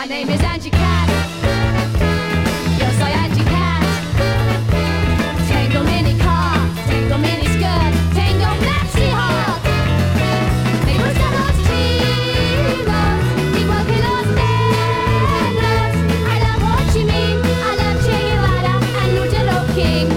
My name is Angie Cat. Yo soy Angie Cat. Tengo mini car, tengo mini skirt, tengo maxi hot. Me gustan los chinos, igual que los negros. I love Ho Chi Minh, I love Che Guevara and Martin Luther King.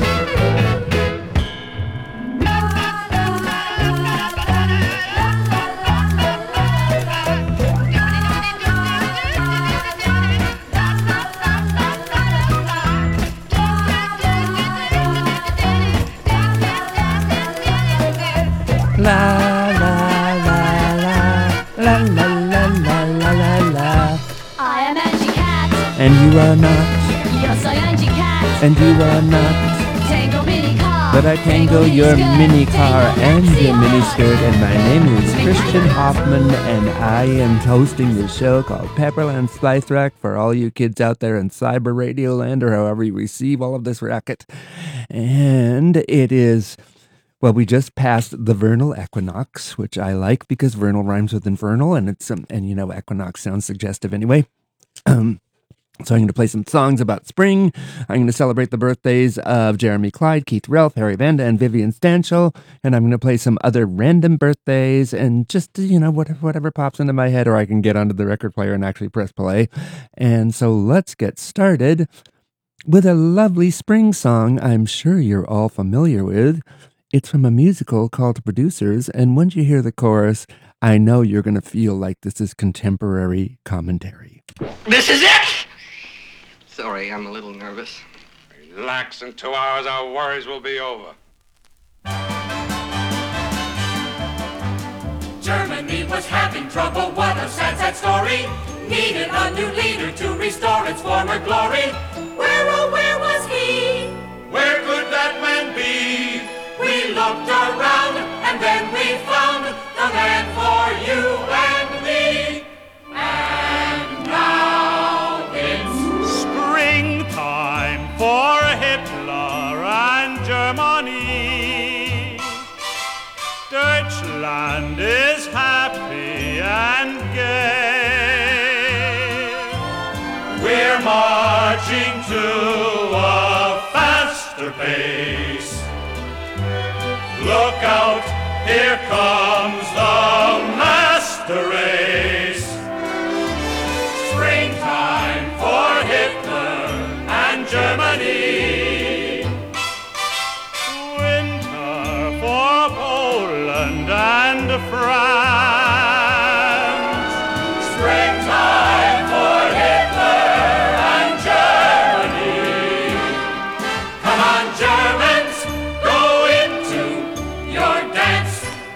La la la la la la la la la la la. I am Angie Cat. And you are not, Yo soy Angie Cat. and you are not. Tango mini car. But I tango your mini car and your mini skirt, and my name is Christian Hoffman, and I am hosting the show called Pepperland Spice Rack for all you kids out there in cyber radio land or however you receive all of this racket. And it is, well, we just passed the vernal equinox, which I like because vernal rhymes with infernal, and it's and you know, equinox sounds suggestive anyway. So I'm going to play some songs about spring. I'm going to celebrate the birthdays of Jeremy Clyde, Keith Relf, Harry Vanda, and Vivian Stanchel. And I'm going to play some other random birthdays and just, you know, whatever pops into my head, or I can get onto the record player and actually press play. And so let's get started with a lovely spring song I'm sure you're all familiar with. It's from a musical called Producers, and once you hear the chorus, I know you're going to feel like this is contemporary commentary. This is it! Sorry, I'm a little nervous. Relax, in 2 hours our worries will be over. Germany was having trouble, what a sad, sad story. Needed a new leader to restore its former glory. Where, oh, where was he? Where could that man be? We looked around, and then we found the man for you and me. And now it's springtime for Hitler and Germany. Deutschland is happy and gay. We're marching to a faster pace. Look out, here comes the master race. Springtime for Hitler and Germany. Winter for Poland and France. Springtime for Hitler and Germany. Come on, Germans, go into your dance.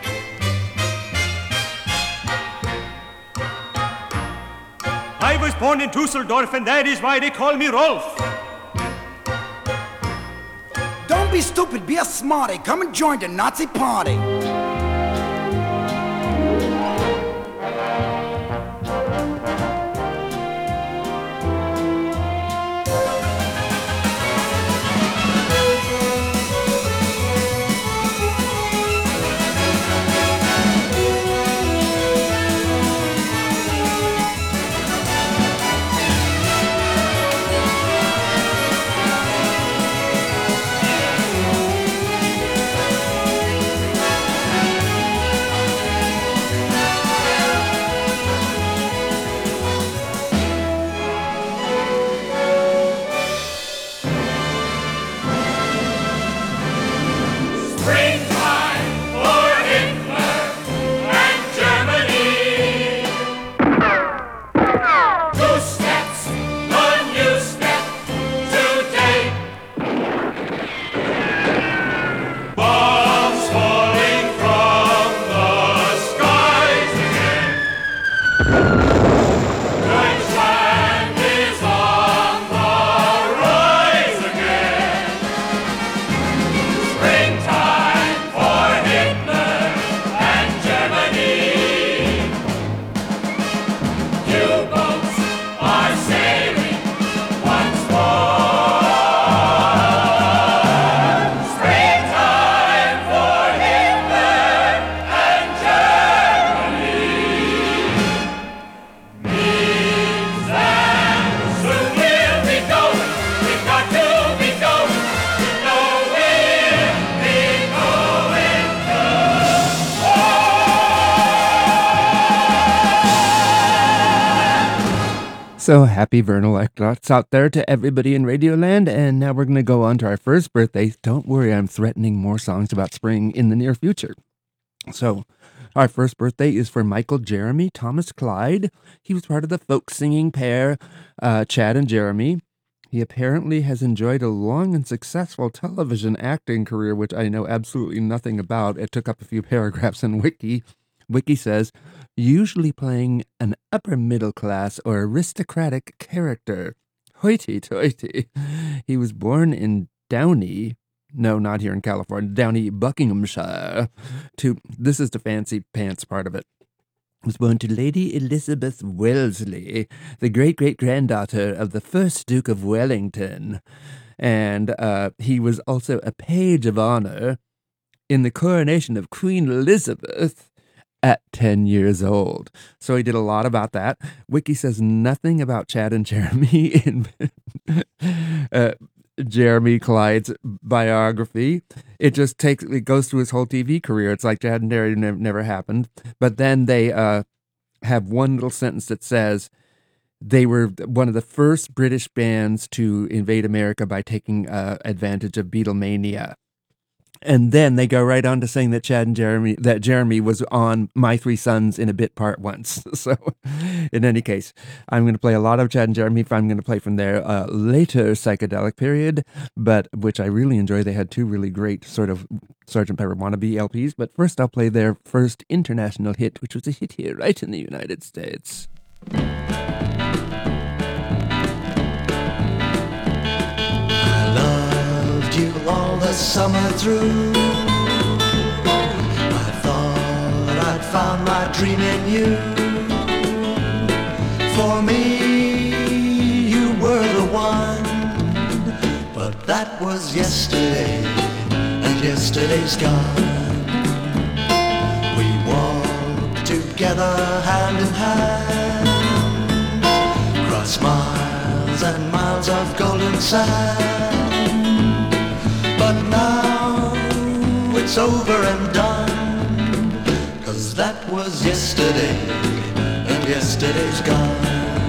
I was born in Dusseldorf, and that is why they call me Rolf. Don't be stupid, be a smarty. Come and join the Nazi party. So happy vernal equinox out there to everybody in Radioland. And now we're going to go on to our first birthday. Don't worry, I'm threatening more songs about spring in the near future. So our first birthday is for Michael Jeremy Thomas Clyde. He was part of the folk singing pair, Chad and Jeremy. He apparently has enjoyed a long and successful television acting career, which I know absolutely nothing about. It took up a few paragraphs in Wiki. Wiki says, usually playing an upper middle class or aristocratic character. Hoity-toity. He was born in Downey. No, not here in California. Downey, Buckinghamshire. This is the fancy pants part of it. Was born to Lady Elizabeth Wellesley, the great-great-granddaughter of the first Duke of Wellington. And he was also a page of honor in the coronation of Queen Elizabeth at 10 years old. So he did a lot about that. Wiki says nothing about Chad and Jeremy in Jeremy Clyde's biography. It goes through his whole TV career. It's like Chad and Jeremy never happened. But then they have one little sentence that says they were one of the first British bands to invade America by taking advantage of Beatlemania. And then they go right on to saying that Jeremy was on My Three Sons in a bit part once. So in any case, I'm going to play a lot of Chad and Jeremy. I'm going to play from their later psychedelic period, but which I really enjoy. They had two really great sort of Sgt. Pepper wannabe LPs. But first I'll play their first international hit, which was a hit here right in the United States. All the summer through, I thought I'd found my dream in you. For me, you were the one, but that was yesterday, and yesterday's gone. We walked together hand in hand, across miles and miles of golden sand. But now it's over and done, 'cause that was yesterday, and yesterday's gone.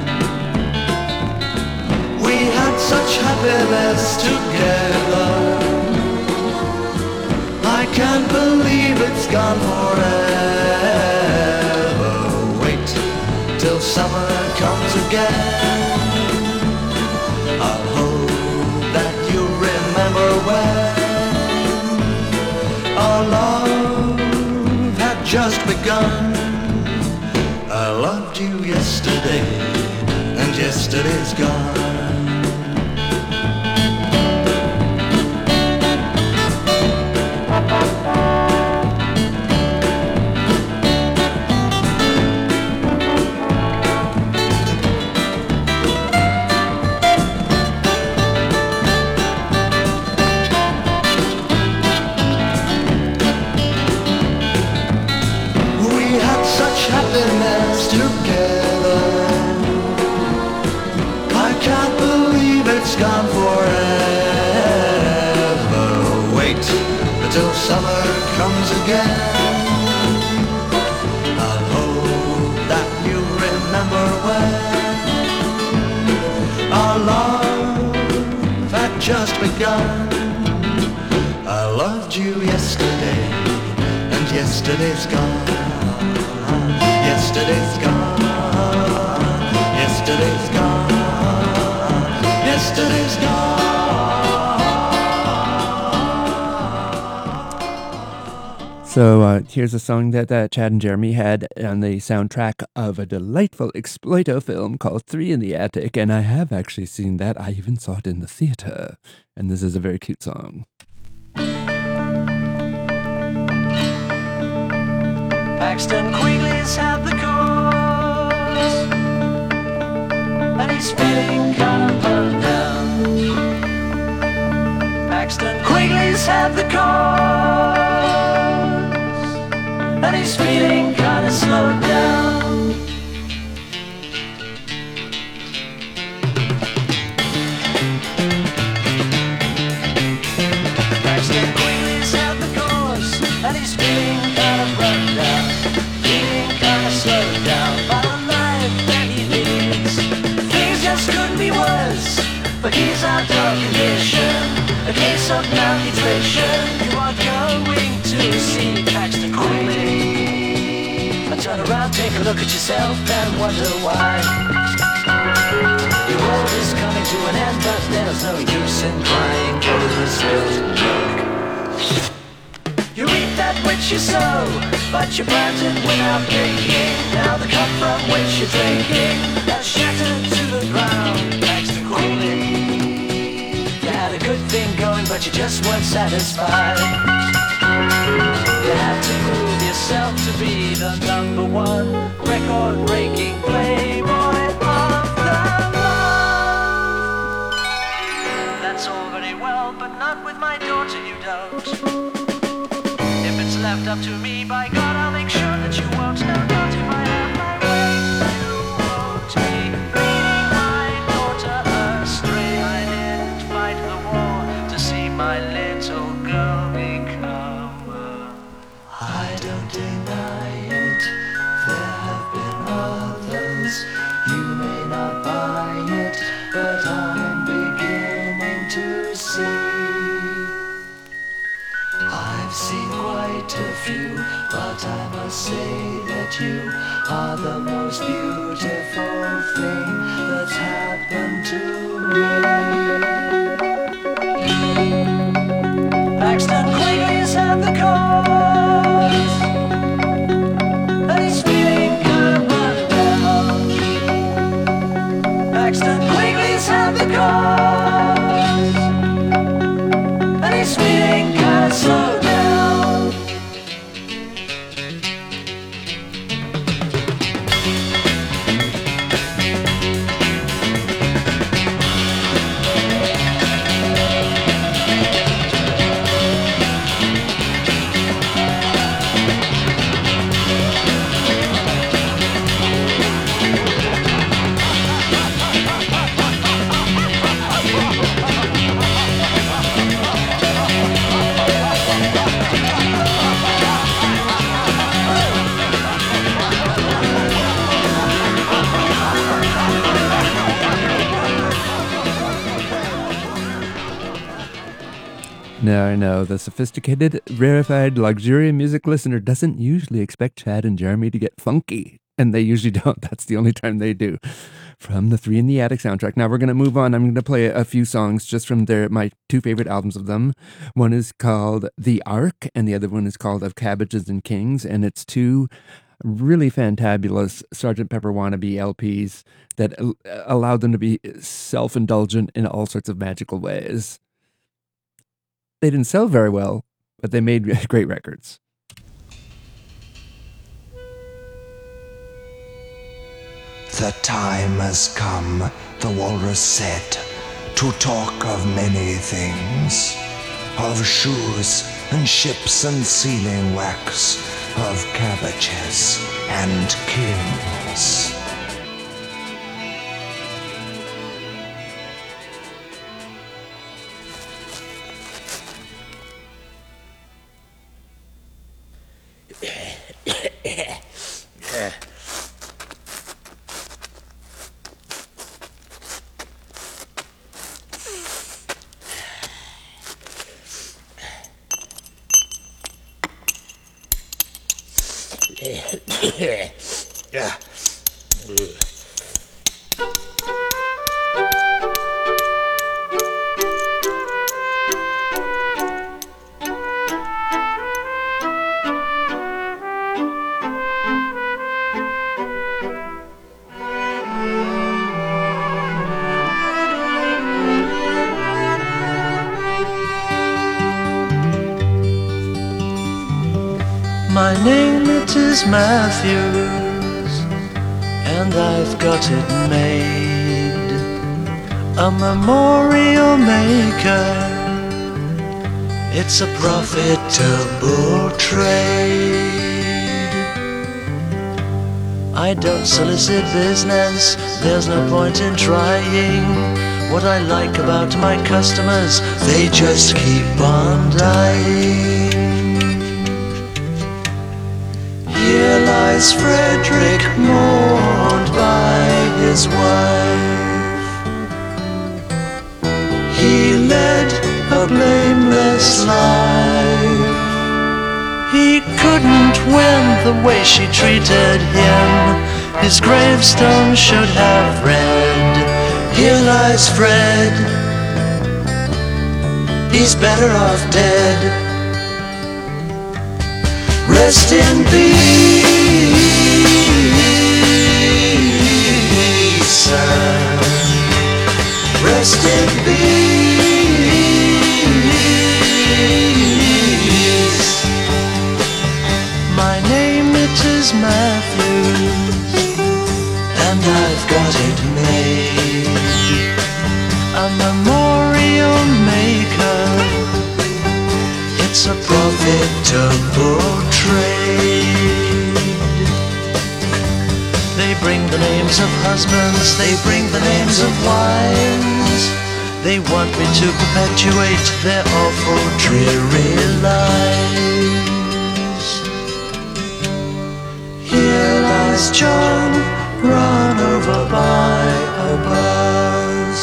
We had such happiness together, I can't believe it's gone forever. Wait till summer comes again, I'll hope that you remember when our love had just begun. I loved you yesterday, and yesterday's gone. Happiness together, I can't believe it's gone forever. Wait until summer comes again, I'll hope that you remember when our love had just begun. I loved you yesterday, and yesterday's gone. Yesterday's gone, yesterday's gone, yesterday's gone. So here's a song that Chad and Jeremy had on the soundtrack of a delightful exploito film called Three in the Attic, and I have actually seen that. I even saw it in the theater, and this is a very cute song. Paxton Quigley's had the course, and he's feeling kind of burned down. Paxton Quigley's had the course, and he's feeling kind of slowed down. Paxton Quigley's had the course, and he's feeling kind of run down. Slowed down by the life that he leads. but he's out of condition. A case of malnutrition. You are going to see Paxton Quigley. I turn around, take a look at yourself and wonder why. Your world is coming to an end, but there's no use in crying over spilled milk. You reap that which you sow, but you plant it without thinking. Now the cup from which you're drinking has shattered to the ground. Paxton Quigley. You had a good thing going, but you just weren't satisfied. You had to prove yourself to be the number one record-breaking playboy of the month. That's all very well, but not with my daughter, you don't. If it's left up to me, by God, I'll make sure that you won't. No, not if I have my way. You won't be leading my daughter astray. I didn't fight the war to see my little girl become a... I don't deny it. There have been others. You may not buy it, but I'm beginning to see. I've seen quite a few, but I must say that you are the most beautiful thing that's happened to me. Paxton Quigley's had the cause, and he's feeling kind of run down. Paxton Quigley's had the cause, and he's feeling kind of slow down. Now I know the sophisticated, rarefied, luxurious music listener doesn't usually expect Chad and Jeremy to get funky. And they usually don't. That's the only time they do. From the Three in the Attic soundtrack. Now we're going to move on. I'm going to play a few songs just from my two favorite albums of them. One is called The Ark, and the other one is called Of Cabbages and Kings. And it's two really fantabulous Sgt. Pepper wannabe LPs that allowed them to be self-indulgent in all sorts of magical ways. They didn't sell very well, but they made great records. The time has come, the walrus said, to talk of many things. Of shoes and ships and sealing wax, of cabbages and kings. My name it is Matthews, and I've got it made, a memorial maker. It's a profitable trade. I don't solicit business, there's no point in trying. What I like about my customers, they just keep on dying. Here lies Frederick, mourned by his wife. the way she treated him, his gravestone should have read, "Here lies Fred, he's better off dead. Rest in peace, sir. Rest in peace. My name, it is Matthews, and I've got it made. A memorial maker, it's a profitable trade. They bring the names of husbands, they bring the names of wives. They want me to perpetuate their awful dreary lives. Here lies John, run over by a bus.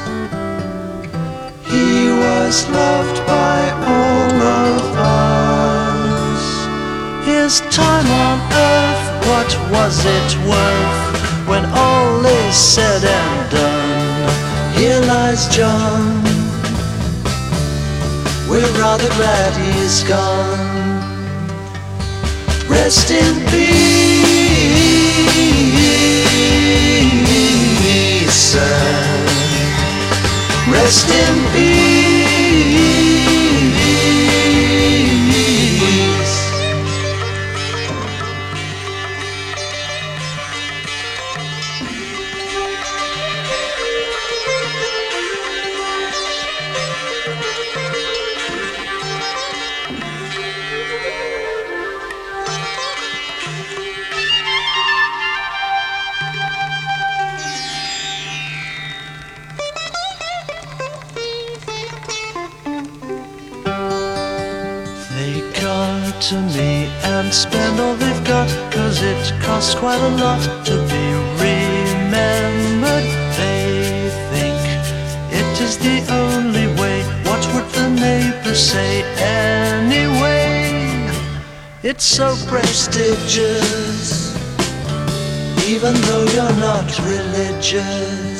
He was loved by all of us. His time on earth, what was it worth when all is said and done? Here lies John, we're rather glad he's gone. Rest in peace, sir. Rest in peace. To me and spend all they've got, 'cause it costs quite a lot to be remembered. They think it is the only way. What would the neighbors say anyway? It's so prestigious, even though you're not religious.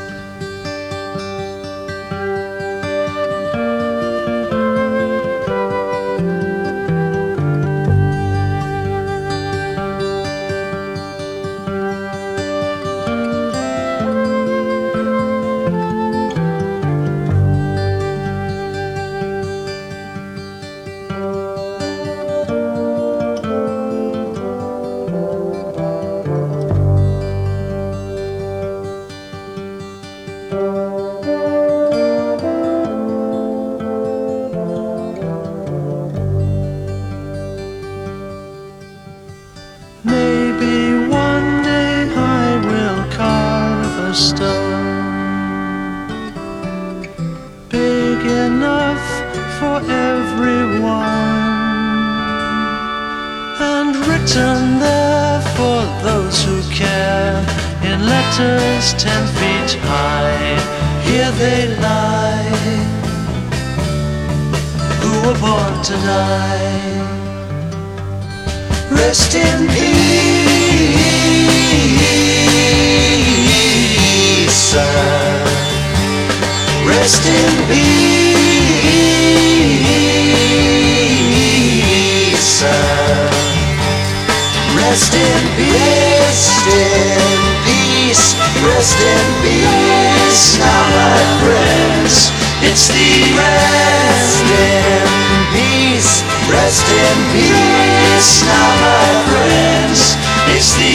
Letters 10 feet high, here they lie, who were born to die. Rest in peace, sir. Rest in peace, sir. Rest in peace, rest in peace, now my friends. It's the rest in peace, rest in peace, now my friends. It's the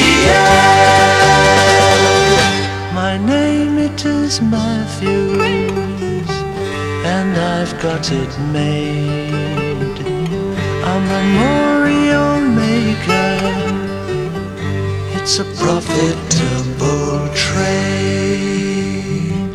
end. My name, it is Matthews, and I've got it made. A memorial maker, it's a profitable trade.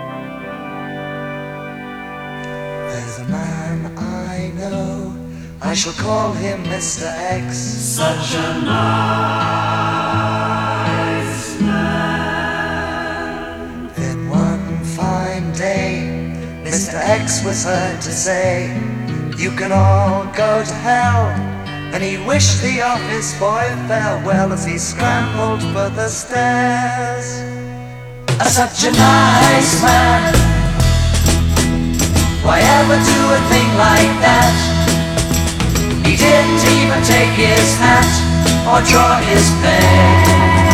There's a man I know, I I shall call him Mr. X. Such a nice man. Then one fine day, Mr. X was heard to say, "You can all go to hell." And he wished the office boy farewell as he scrambled for the stairs. Such a nice man. Why ever do a thing like that? He didn't even take his hat or draw his pen.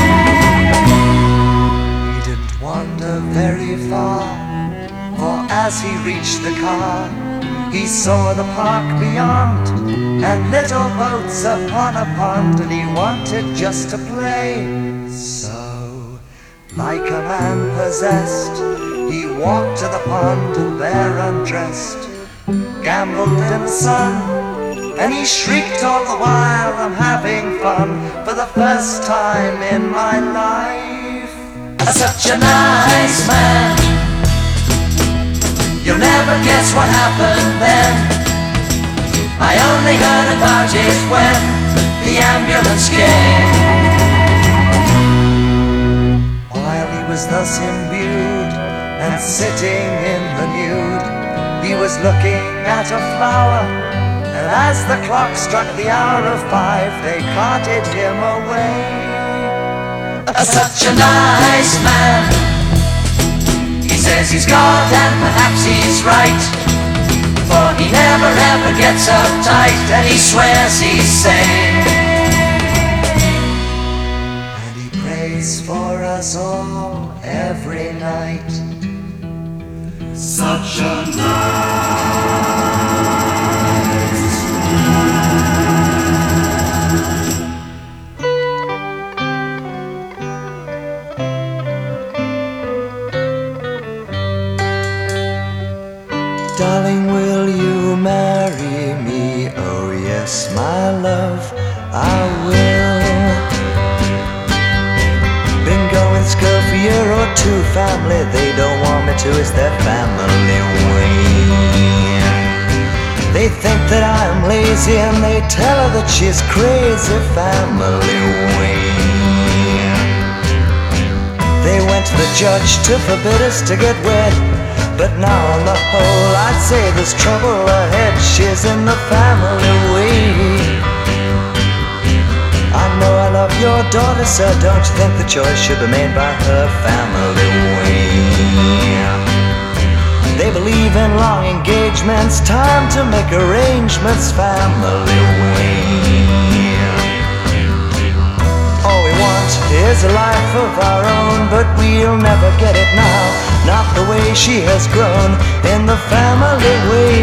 He didn't wander very far, for as he reached the car, he saw the park beyond and little boats upon a pond, and he wanted just to play. So, like a man possessed, he walked to the pond and there undressed, gambled in the sun, and he shrieked all the while, "I'm having fun for the first time in my life." Such a nice man. You'll never guess what happened then. I only heard about it when the ambulance came. While he was thus imbued and sitting in the nude, he was looking at a flower, and as the clock struck the hour of 5, they carted him away. Such a nice man. He says he's God and perhaps he's right, for he never ever gets uptight, and he swears he's sane. And he prays for us all every night. Such a nice Darling, will you marry me? Oh yes, my love, I will. Been going to school for a year or two. Family, they don't want me to, it's their family way. They think that I'm lazy and they tell her that she's crazy. Family way. They went to the judge to forbid us to get wed, but now on the whole I'd say there's trouble ahead. She's in the family way. I know I love your daughter, sir. Don't you think the choice should be made by her family way? They believe in long engagements, time to make arrangements, family way. All we want is a life of our own, but we'll never get it now, not the way she has grown in the family way.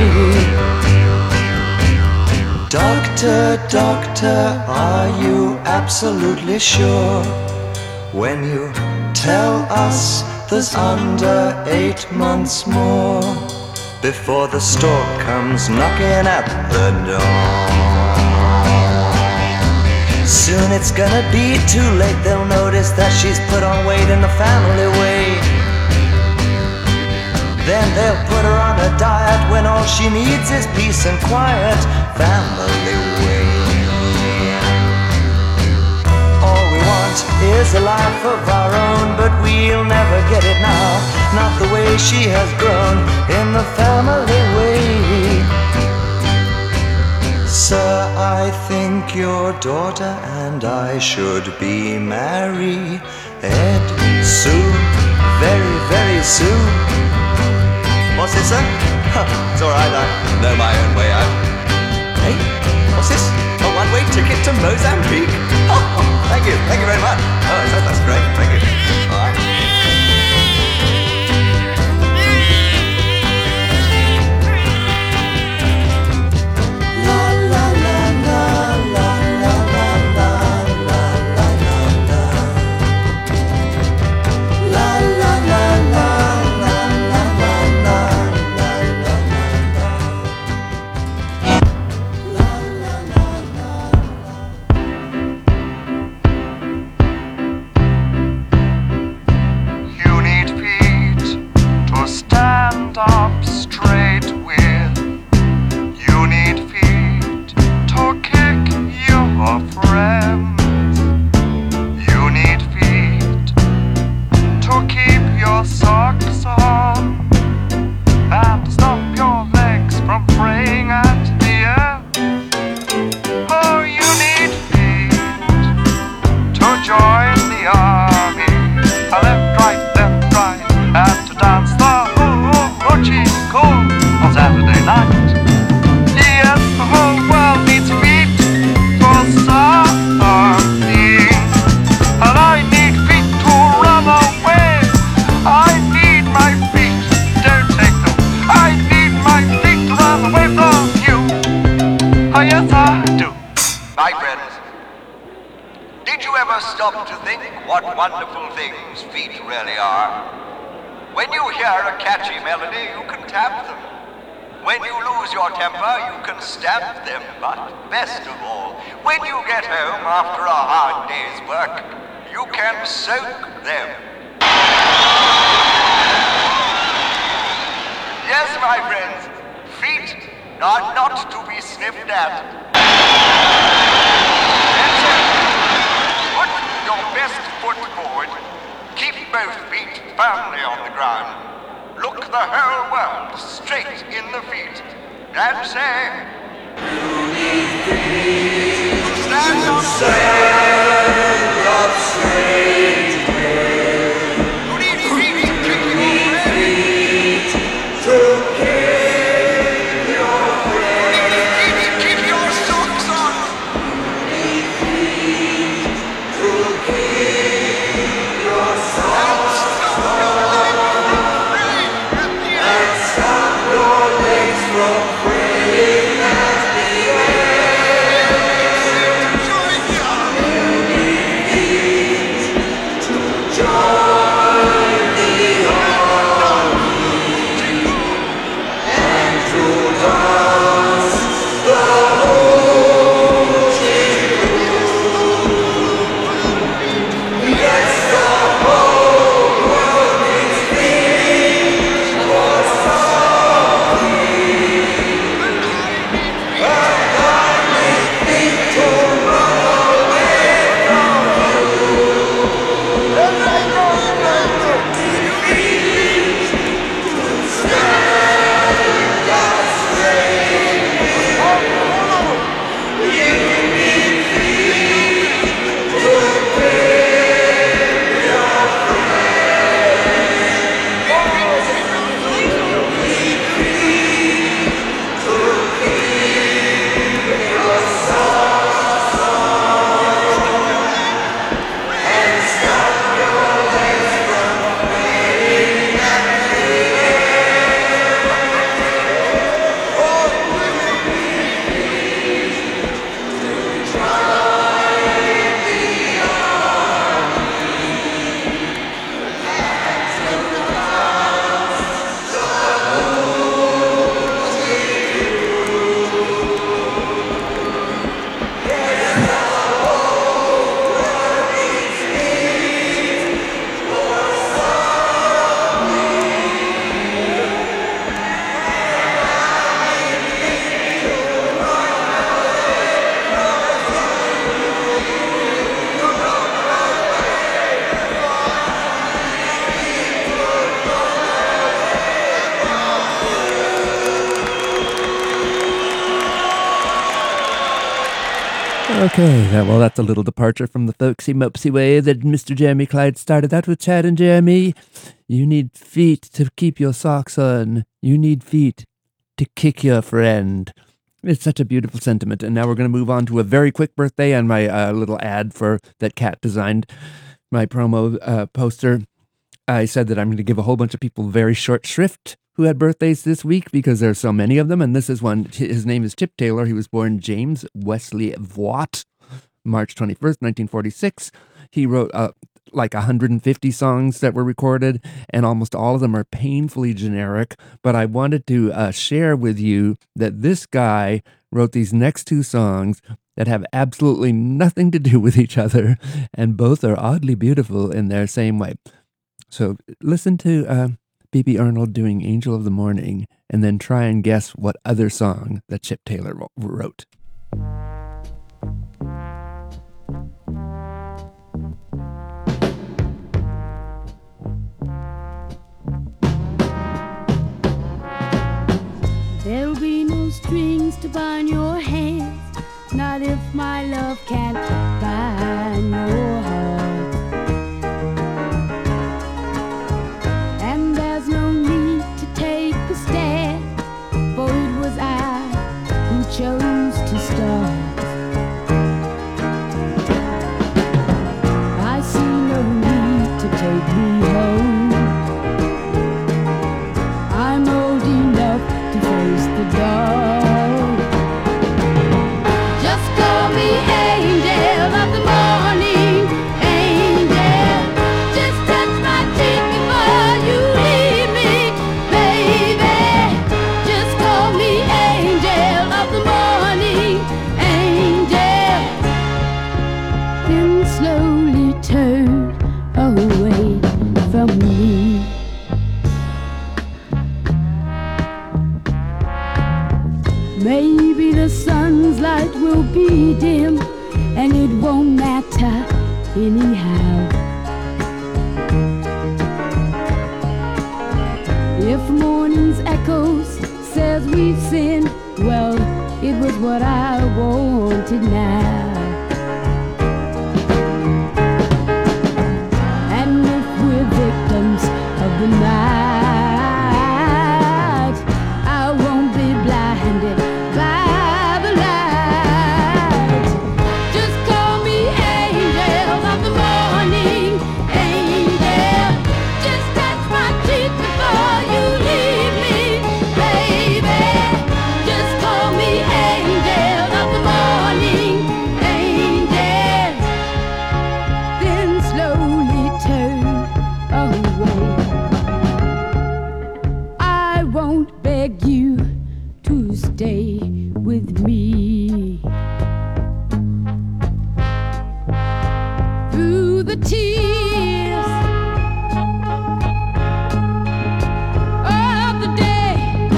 Doctor, doctor, are you absolutely sure when you tell us there's under 8 months more before the stork comes knocking at the door? Soon it's gonna be too late. They'll notice that she's put on weight in the family way. Then they'll put her on a diet when all she needs is peace and quiet, family way. All we want is a life of our own, but we'll never get it now, not the way she has grown in the family way. Sir, I think your daughter and I should be married soon, very, very soon. What's this, sir? It's alright, I know my own way out. Hey, what's this? A one-way ticket to Mozambique? Oh, thank you very much. Oh, that's great, thank you. Alright. stop to think what wonderful things feet really are. When you hear a catchy melody, you can tap them. When you lose your temper, you can stamp them. But best of all, when you get home after a hard day's work, you can soak them. Yes, my friends, feet are not to be sniffed at. That's it. Put your best foot forward. Keep both feet firmly on the ground. Look the whole world straight in the feet and say, "You need feet. Stand up straight. You need feet to kick your feet to kick your friend. You need feet to keep your socks on. You need feet to keep your socks on. And stop your legs from fraying at the end. You need feet to join the army and to dance the whole tune. Yes, the whole world needs feet for something. But I need feet to run away from you. And I know that you need to stand up straight. You need feet to pick your friend. You need feet to keep your socks on and stop your legs from fraying at the end. Oh, you need feet to join the army and to dance the whole Yes, the whole world needs feet for something. Okay, well, that's a little departure from the folksy mopsy way that Mr. Jeremy Clyde started out with Chad and Jeremy. You need feet to keep your socks on. You need feet to kick your friend. It's such a beautiful sentiment. And now we're going to move on to a very quick birthday and my little ad for that Kat designed, my promo poster. I said that I'm going to give a whole bunch of people very short shrift who had birthdays this week because there's so many of them. And this is one. His name is Chip Taylor. He was born James Wesley Voigt, March 21st, 1946. He wrote like 150 songs that were recorded, and almost all of them are painfully generic. But I wanted to share with you that this guy wrote these next two songs that have absolutely nothing to do with each other, and both are oddly beautiful in their same way. So listen to B.B. Arnold doing Angel of the Morning, and then try and guess what other song that Chip Taylor wrote. There'll be no strings to bind your hands, not if my love can't bind your heart. And there's no need to take a stand, for it was I who chose to start. I see no need to take me home. I'm old enough to face the dark. Just call me angel of the morning, from me. Maybe the sun's light will be dim, and it won't matter anyhow. If morning's echoes says we've sinned, well, it was what I wanted now. And if we're victims of the night, I won't be blinded by the light. Just call me angel of the morning, angel. Just touch my cheek before you leave me, baby. Just call me angel of the morning, angel. Then slowly turn away. I won't beg you to stay with me. Through the tears of the day,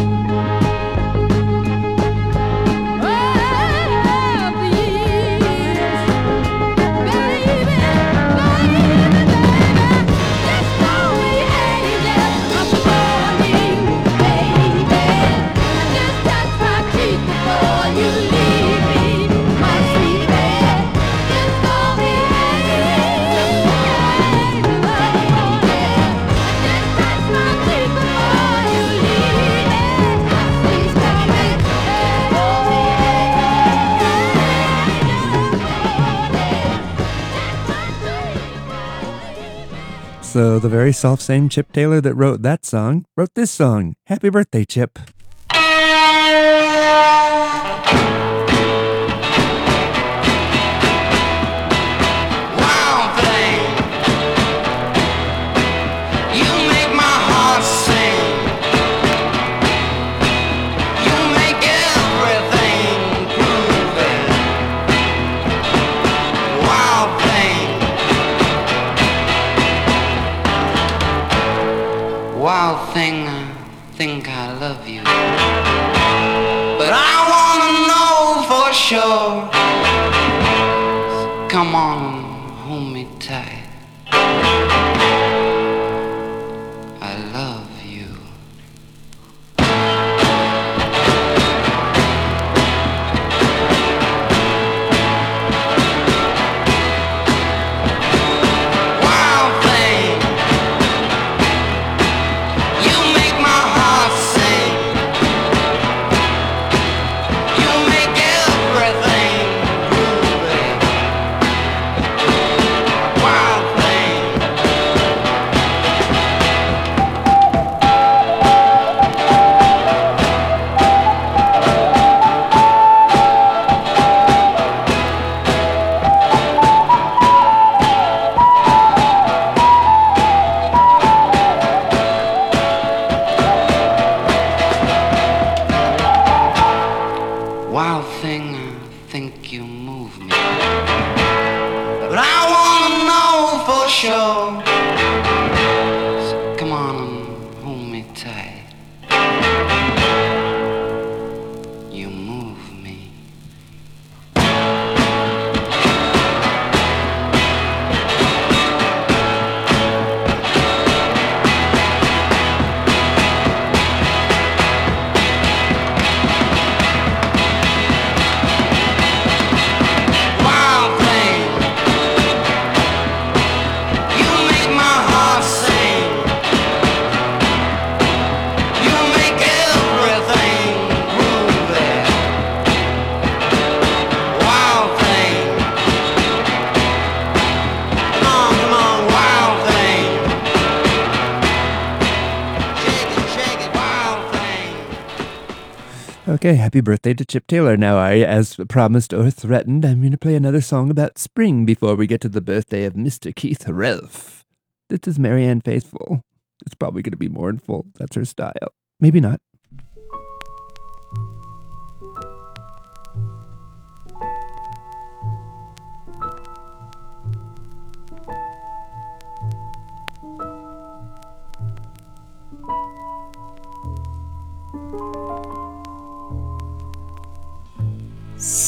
of the years, baby, baby, just call me angel of the morning, baby. Just touch my cheek before you leave me, my sweet baby. Just call me angel of the morning. Just touch my cheek before you leave me. Please call me So the very self-same Chip Taylor that wrote that song wrote this song. Happy birthday, Chip. Wild thing, you make my heart sing. You make everything groovy. Wild thing, wild thing, I think I love you, but I wanna know for sure. Come on, hold me tight. I love you. Wild thing, you make my heart sing. You make everything groovy. Wild thing. Wild thing, I think you move me, but I wanna know for sure. So come on and hold me tight. You move me. Wild thing, you make my heart sing. You make everything groovy. Wild thing, come on, wild thing. Shake it, wild thing. Okay, happy birthday to Chip Taylor. Now, as promised or threatened, I'm going to play another song about spring before we get to the birthday of Mr. Keith Relf. This is Marianne Faithfull. It's probably going to be mournful. That's her style. Maybe not.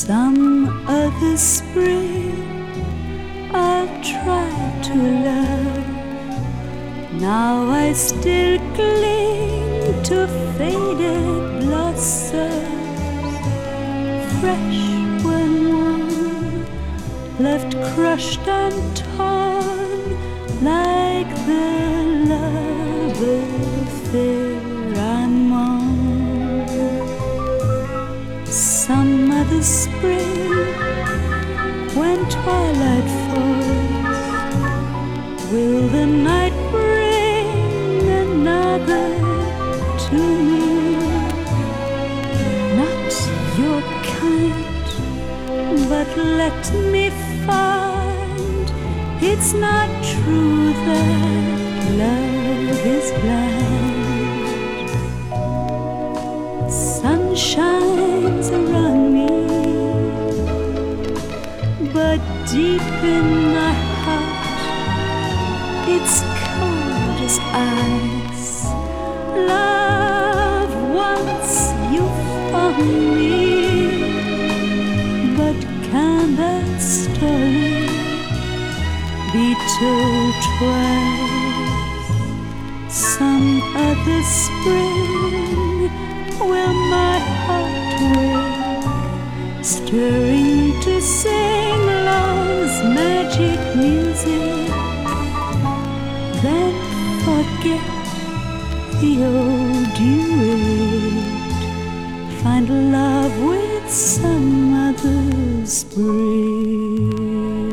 Some other spring I'll try to love. Now I still cling to faded blossoms, fresh when one left crushed and torn, like the love affair I'm on. Some other spring, when twilight falls, will the night bring another to me? Not your kind, but let me find it's not true that love is blind. Sun shines around me, but deep in my heart it's cold as ice. Love, once you found me, but can that story be told twice? Some other spring will my heart wake, stirring to sing love's magic music, then forget the old duet, find love with some other spring.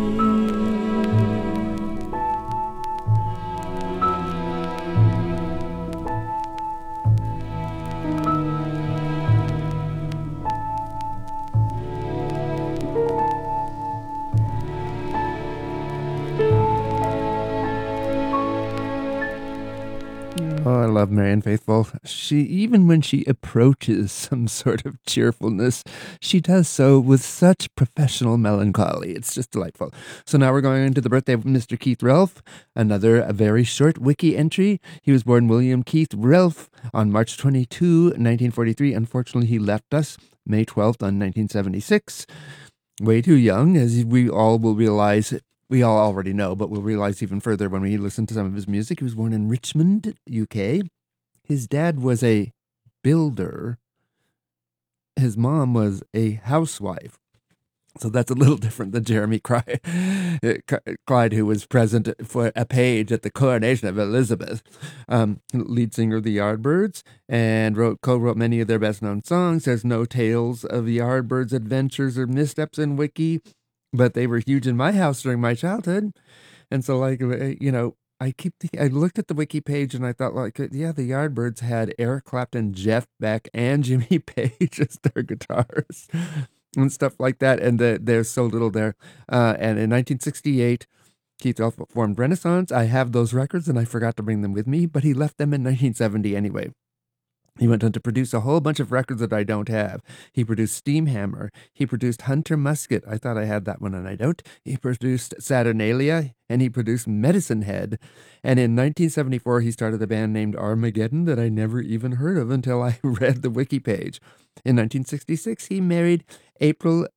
Oh, I love Marianne Faithfull. She, even when she approaches some sort of cheerfulness, she does so with such professional melancholy. It's just delightful. So now we're going into the birthday of Mr. Keith Relf, a very short wiki entry. He was born William Keith Relf on March 22, 1943. Unfortunately, he left us May 12th on 1976. Way too young, as we all will realize. We all already know, but we'll realize even further when we listen to some of his music. He was born in Richmond, UK. His dad was a builder. His mom was a housewife. So that's a little different than Jeremy Clyde, who was present for a page at the coronation of Elizabeth, lead singer of the Yardbirds, and co-wrote many of their best-known songs. There's no tales of the Yardbirds' adventures or missteps in Wiki, but they were huge in my house during my childhood. And so, I looked at the Wiki page and I thought, the Yardbirds had Eric Clapton, Jeff Beck, and Jimmy Page as their guitarists and stuff like that. And there's so little there. And in 1968, Keith Relf formed Renaissance. I have those records and I forgot to bring them with me, but he left them in 1970 anyway. He went on to produce a whole bunch of records that I don't have. He produced Steamhammer. He produced Hunter Musket. I thought I had that one and I don't. He produced Saturnalia, and he produced Medicine Head. And in 1974, he started a band named Armageddon that I never even heard of until I read the wiki page. In 1966, he married April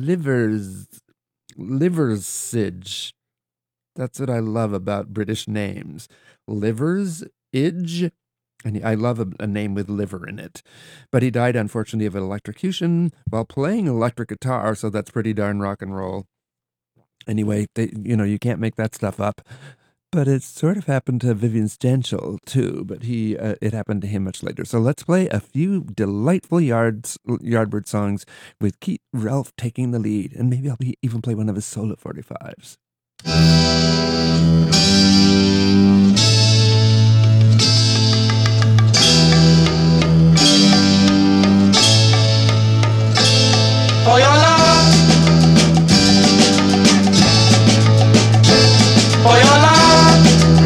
Liversidge. That's what I love about British names. Liversidge. And I love a name with liver in it. But he died, unfortunately, of an electrocution while playing electric guitar, so that's pretty darn rock and roll. Anyway, you can't make that stuff up. But it sort of happened to Vivian Stanshall, too, but it happened to him much later. So let's play a few delightful Yardbird songs with Keith Relf taking the lead, and maybe I'll even play one of his solo 45s. For your love, for your love,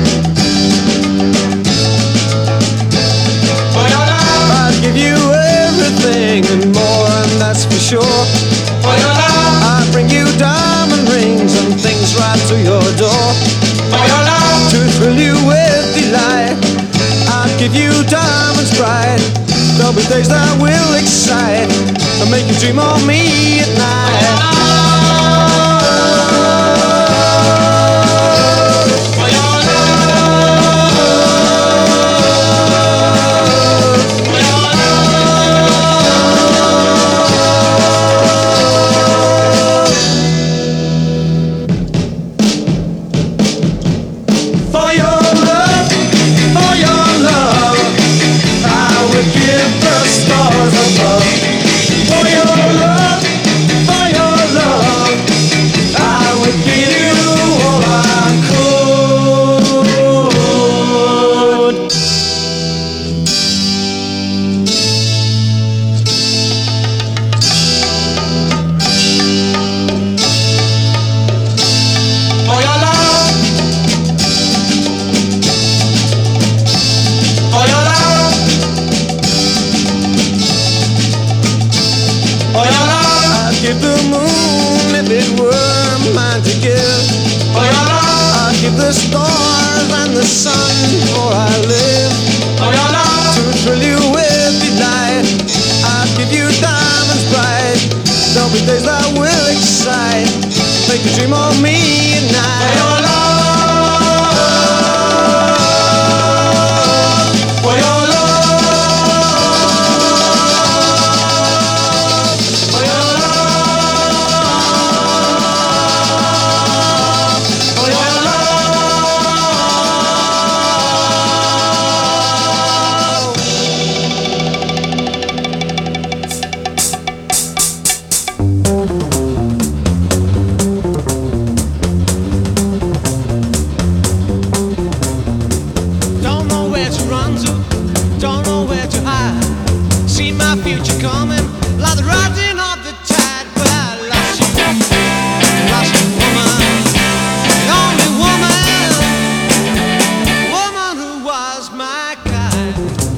for your love, I'd give you everything and more, and that's for sure. For your love, I'd bring you diamond rings and things right to your door. For your love, to thrill you with delight, I'd give you diamonds bright. There'll be days that will excite and make you dream of me at night. The stars and the sun for I live to thrill you with delight. I'll give you diamonds bright. There'll be days that will excite, make you dream of me at night. For your love, for your love, for your love, for your love. Future coming, like the rising of the tide. But I lost you, woman, the only woman who was my kind.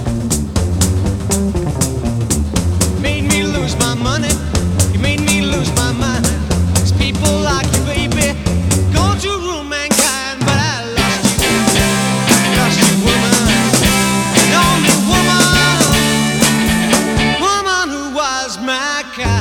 Made me lose my money, you made me lose my mind. It's people like you, baby, going to ruin mankind. But I lost you, woman, the only woman. My kind.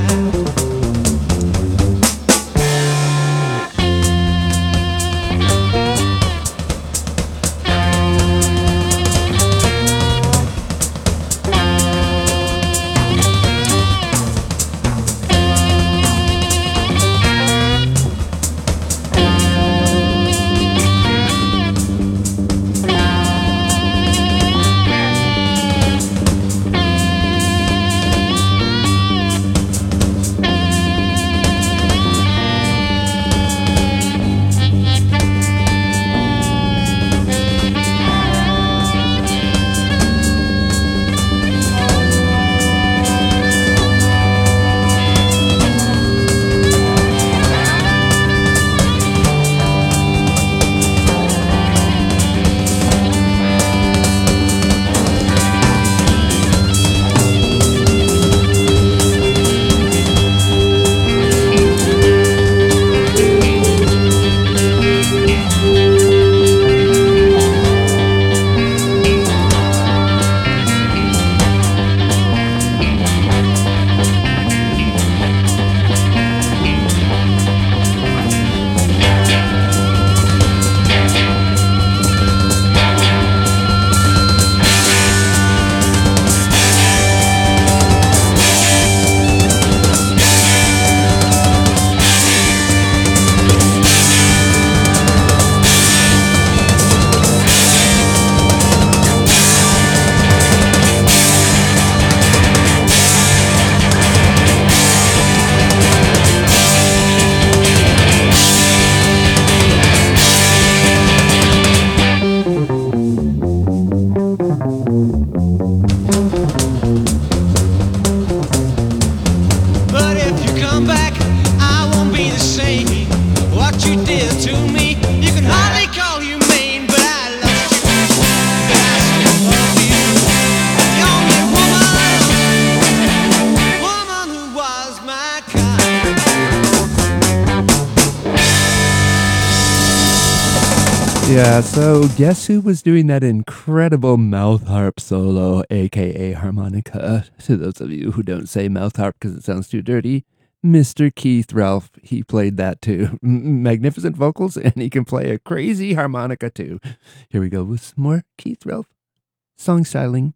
Yeah, so guess who was doing that incredible mouth harp solo, aka harmonica? To those of you who don't say mouth harp because it sounds too dirty, Mr. Keith Ralph, he played that too. Magnificent vocals, and he can play a crazy harmonica too. Here we go with some more Keith Ralph song styling.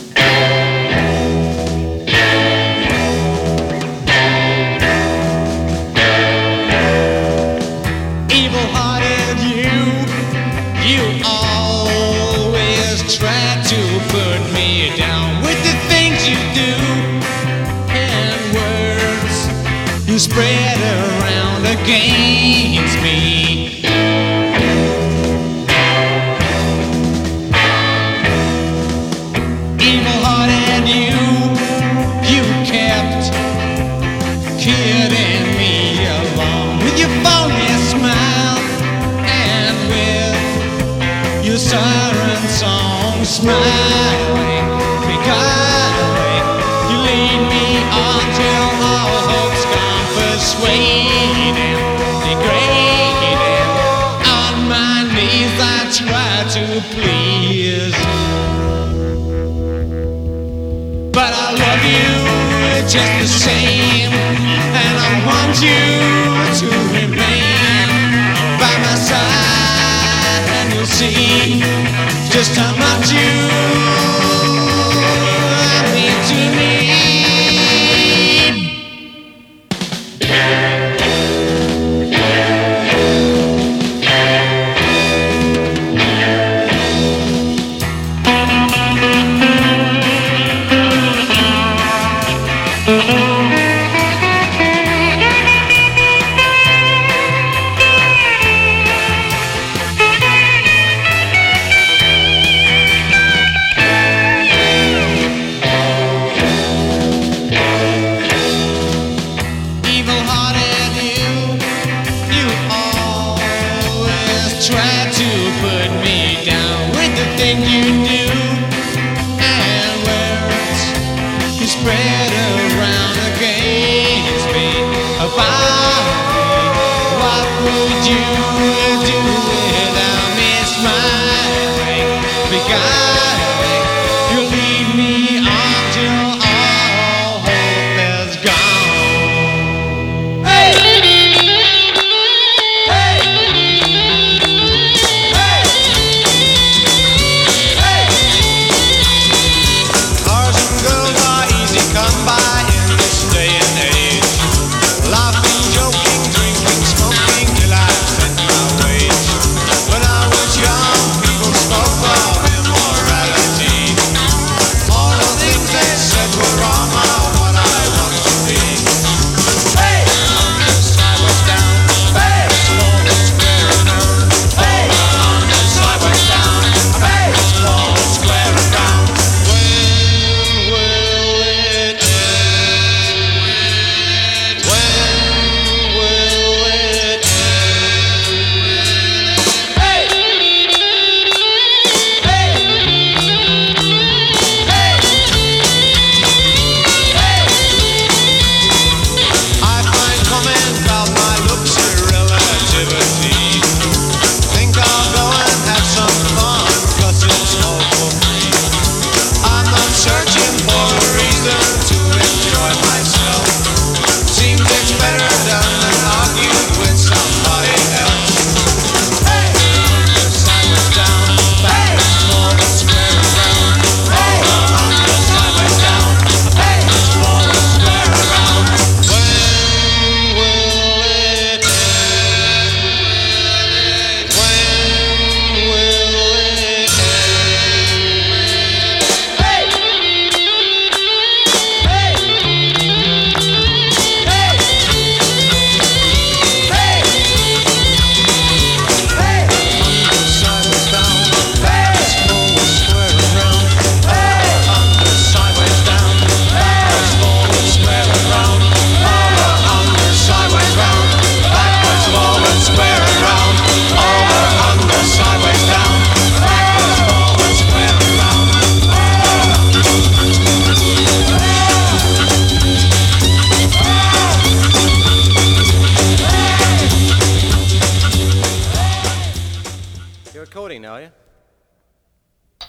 Evil-hearted you always try to put me down with the things you do and words you spread around against me. Evil-hearted you kept kidding me along with your phony smile and with your siren song smiling, beguiling. You lead me on till all hope's gone, persuading, degrading. On my knees I try to please, but I love you just the same, and I want you to remain by my side, and you'll see just how much you mean to me. When I was young, people spoke of immorality.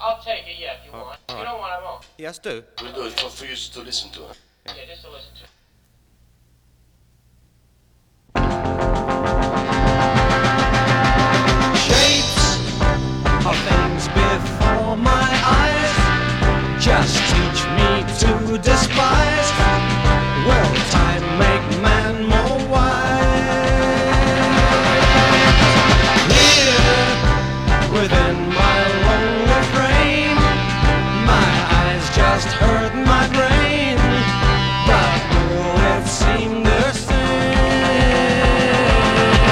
I'll take it, yeah, if you want. If you don't want, I won't. Yes, do. We'll do it for you to listen to. Yeah, just to listen to. Shapes of things before my eyes just teach me to despise. Will time make man more wise? Here within my lonely frame, my eyes just hurt my brain, but will it seem the same?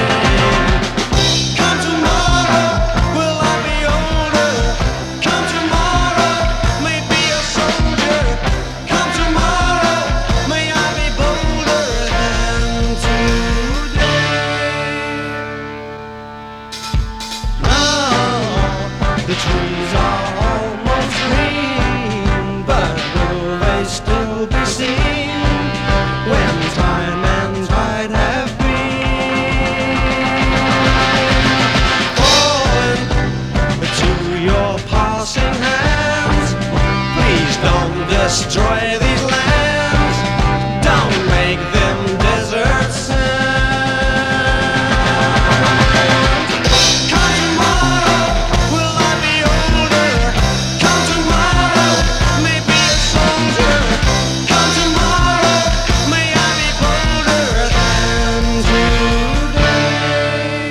Come tomorrow, will I be older? Come tomorrow, may be a soldier. Come tomorrow, may I be bolder than today. Now the trees are almost green, but will they still be seen when time and tide have been? Falling to your passing hands, please don't destroy these lands. Don't make them desert sands. Come tomorrow, will I be older? Come tomorrow, may be a soldier. Come tomorrow, may I be bolder than today.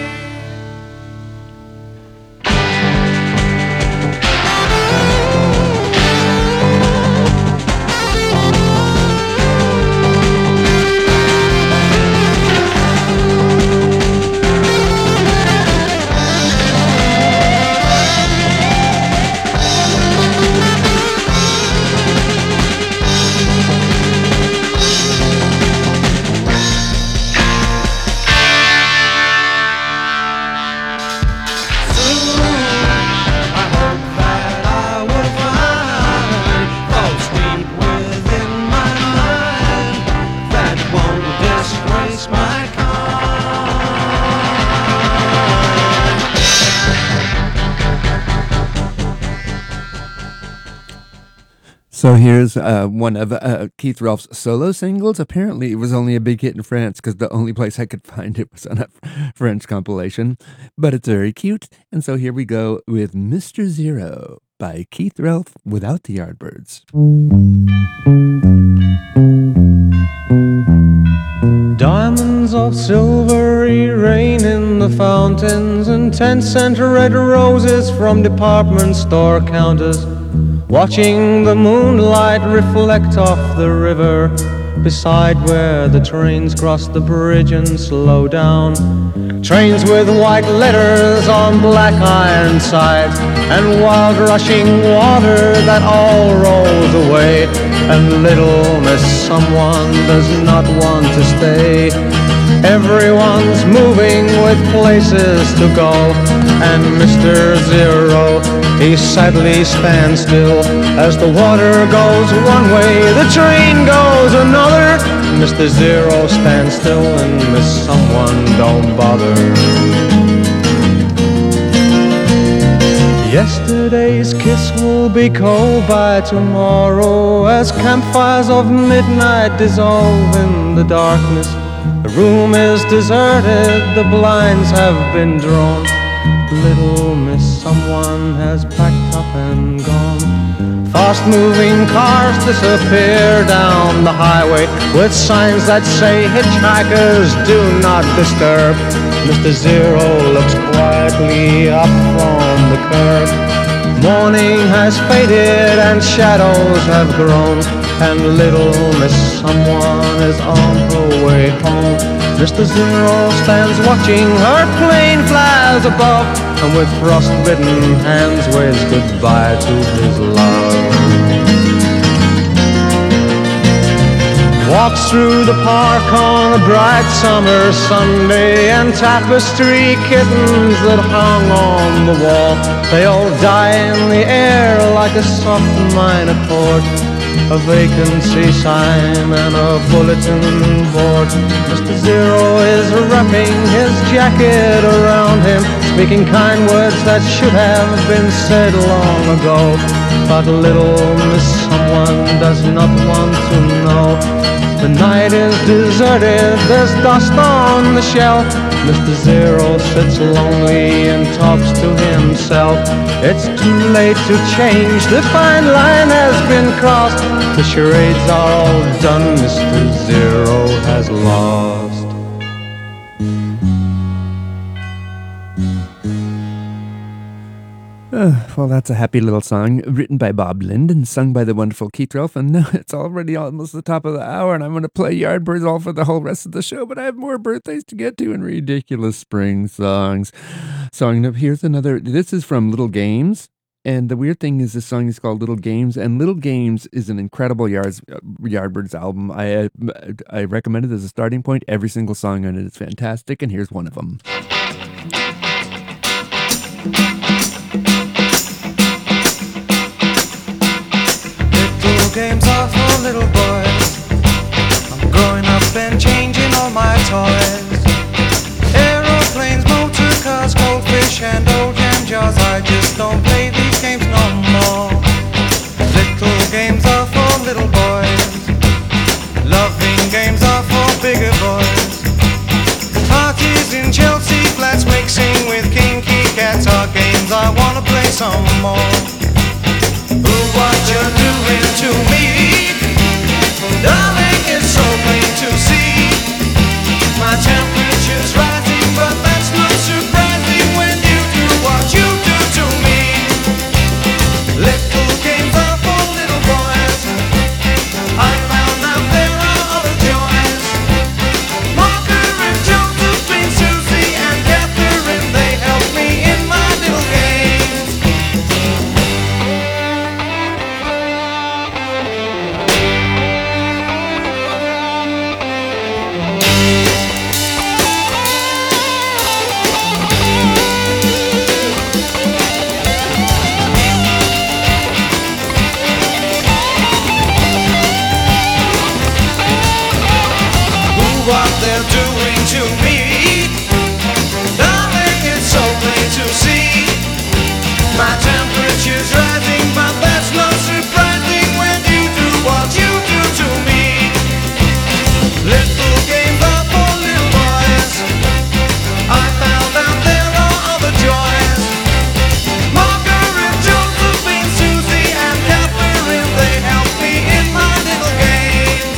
So here's one of Keith Relf's solo singles. Apparently, it was only a big hit in France because the only place I could find it was on a French compilation. But it's very cute. And so here we go with Mr. Zero by Keith Relf without the Yardbirds. Diamonds of silvery rain in the fountains, and 10-cent red roses from department store counters, watching the moonlight reflect off the river beside where the trains cross the bridge and slow down. Trains with white letters on black iron sides, and wild rushing water that all rolls away, and little Miss Someone does not want to stay. Everyone's moving with places to go, and Mr. Zero, he sadly stands still. As the water goes one way, the train goes another. Mr. Zero stands still, and Miss Someone don't bother. Yesterday's kiss will be cold by tomorrow, as campfires of midnight dissolve in the darkness. The room is deserted, the blinds have been drawn. Little Miss Someone has packed up and gone. Fast-moving cars disappear down the highway with signs that say hitchhikers do not disturb. Mr. Zero looks quietly up from the curb. Morning has faded and shadows have grown, and little Miss Someone is on her way home. Mr. Zero stands watching her plane flies above, and with frost-bitten hands waves goodbye to his love. Walks through the park on a bright summer Sunday, and tapestry kittens that hung on the wall, they all die in the air like a soft minor chord. a vacancy sign and a bulletin board. Mr. Zero is wrapping his jacket around him, speaking kind words that should have been said long ago. But little Miss Someone does not want to know. The night is deserted, there's dust on the shelf. Mr. Zero sits lonely and talks to himself. It's too late to change, the fine line has been crossed. The charades are all done, Mr. Zero has lost. Well, that's a happy little song written by Bob Lind and sung by the wonderful Keith Relf. And now it's already almost the top of the hour, and I'm going to play Yardbirds all for the whole rest of the show. But I have more birthdays to get to and ridiculous spring songs. Here's another. This is from Little Games. And the weird thing is this song is called Little Games, and Little Games is an incredible Yardbirds album. I recommend it as a starting point. Every single song on it is fantastic, and here's one of them. Little games are for little boys. I'm growing up and changing all my toys. Aeroplanes, motor cars, goldfish and old jam jars. I just don't play these games no more. Little games are for little boys. Loving games are for bigger boys. Parties in Chelsea flats, mixing with kinky cats are games I wanna play some more. Ooh, what you're doing to me, darling, it's so plain to see. My temperature's rising, but that's not surprising when you do what you do to me. Little games are for little boys. I found out there are other joys. Margaret, Josephine, Susie and Catherine, they help me in my little games. What they're doing to me, darling, it's so plain to see. My temperature's rising, but that's not surprising when you do what you do to me. Little games are for little boys. I found out there are other joys. Margaret, Josephine, Susie and Catherine, they help me in my little games.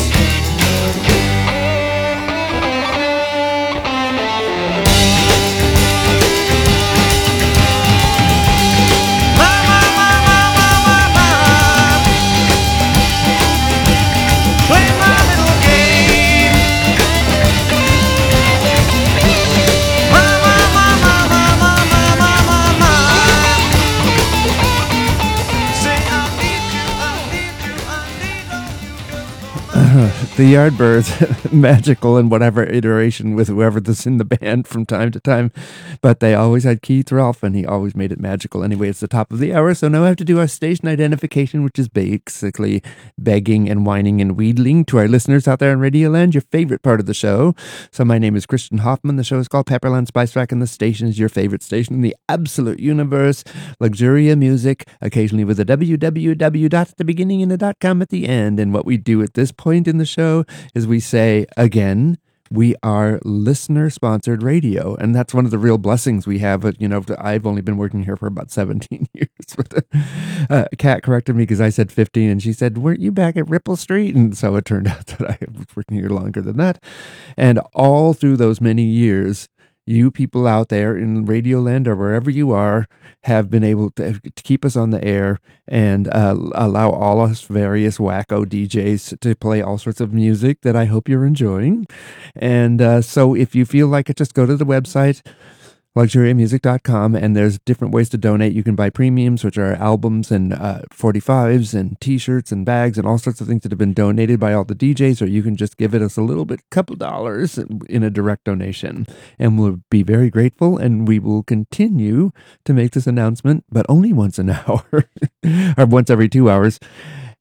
The Yardbirds, magical in whatever iteration with whoever was in the band from time to time, but they always had Keith Ralph, and he always made it magical. Anyway, it's the top of the hour, so now I have to do our station identification, which is basically begging and whining and wheedling to our listeners out there in Radioland, your favorite part of the show. So my name is Christian Hoffman. The show is called Pepperland Spice Rack, and the station is your favorite station in the absolute universe. Luxuria Music, occasionally with a www at the beginning and a .com at the end. And what we do at this point in the show is we say, again, we are listener-sponsored radio, and that's one of the real blessings we have. But, I've only been working here for about 17 years. But Kat corrected me because I said 15, and she said, weren't you back at Ripple Street? And so it turned out that I was working here longer than that. And all through those many years, you people out there in Radioland or wherever you are have been able to keep us on the air and allow all us various wacko DJs to play all sorts of music that I hope you're enjoying. And so if you feel like it, just go to the website, luxuriamusic.com, and there's different ways to donate. You can buy premiums, which are albums and 45s and t-shirts and bags and all sorts of things that have been donated by all the DJs, or you can just give it us a little bit, couple dollars in a direct donation, and we'll be very grateful. And we will continue to make this announcement, but only once an hour or once every 2 hours.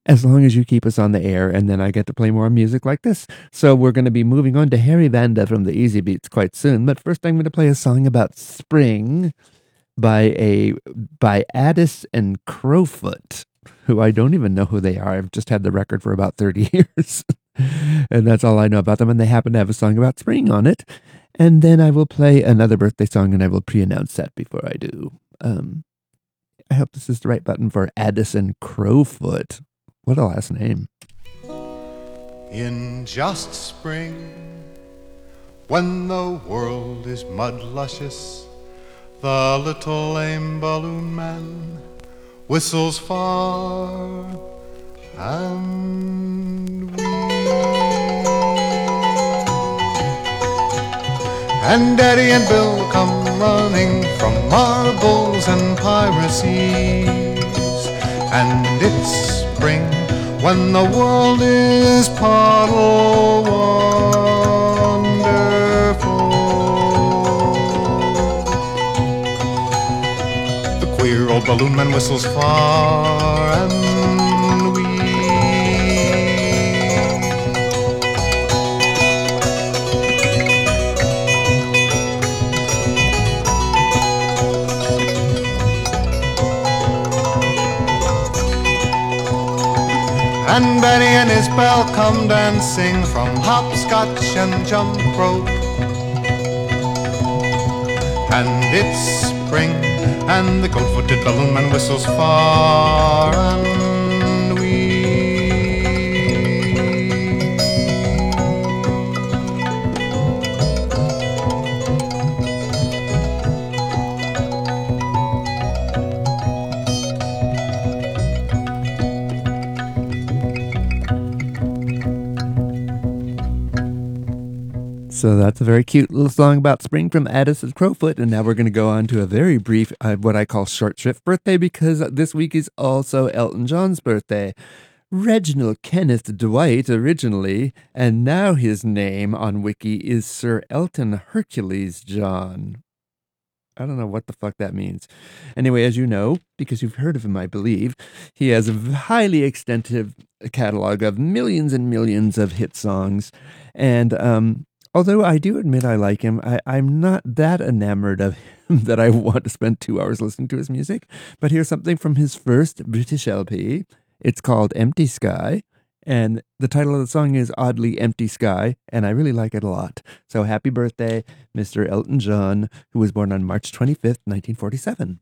as long as you keep us on the air, and then I get to play more music like this. So we're going to be moving on to Harry Vanda from the Easy Beats quite soon. But first, I'm going to play a song about spring by Addis and Crowfoot, who I don't even know who they are. I've just had the record for about 30 years, and that's all I know about them. And they happen to have a song about spring on it. And then I will play another birthday song, and I will pre-announce that before I do. I hope this is the right button for Addis and Crowfoot. What a last name. In just spring, when the world is mud luscious, the little lame balloon man whistles far and and Daddy and Bill come running from marbles and piracies, and it's spring when the world is puddle wonderful. The queer old balloon man whistles far and and Benny and his bell come dancing from hopscotch and jump rope. And it's spring, and the goat-footed balloon man whistles far and wee. So that's a very cute little song about spring from Addis and Crowfoot. And now we're going to go on to a very brief, what I call short shrift birthday, because this week is also Elton John's birthday. Reginald Kenneth Dwight originally, and now his name on Wiki is Sir Elton Hercules John. I don't know what the fuck that means. Anyway, as you know, because you've heard of him, I believe, he has a highly extensive catalog of millions and millions of hit songs. And although I do admit I like him, I'm not that enamored of him that I want to spend 2 hours listening to his music. But here's something from his first British LP. It's called Empty Sky. And the title of the song is oddly Empty Sky, and I really like it a lot. So happy birthday, Mr. Elton John, who was born on March 25th, 1947.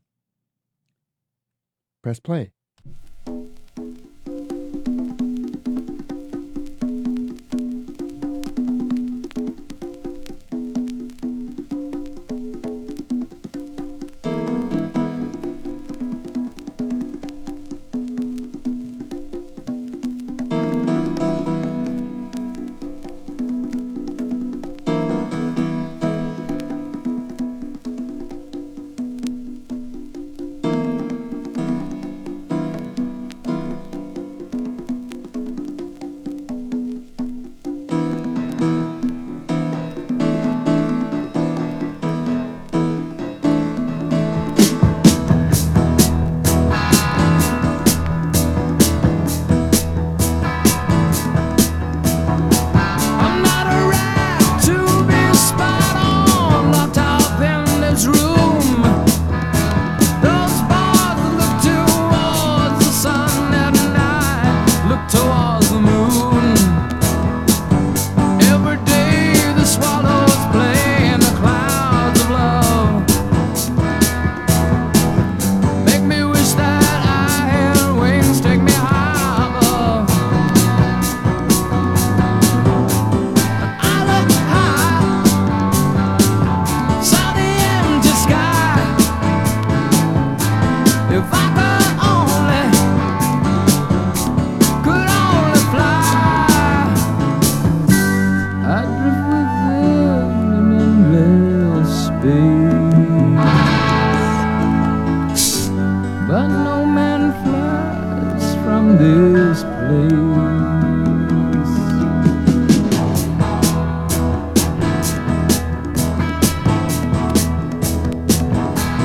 Press play.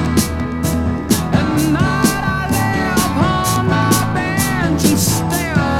Stare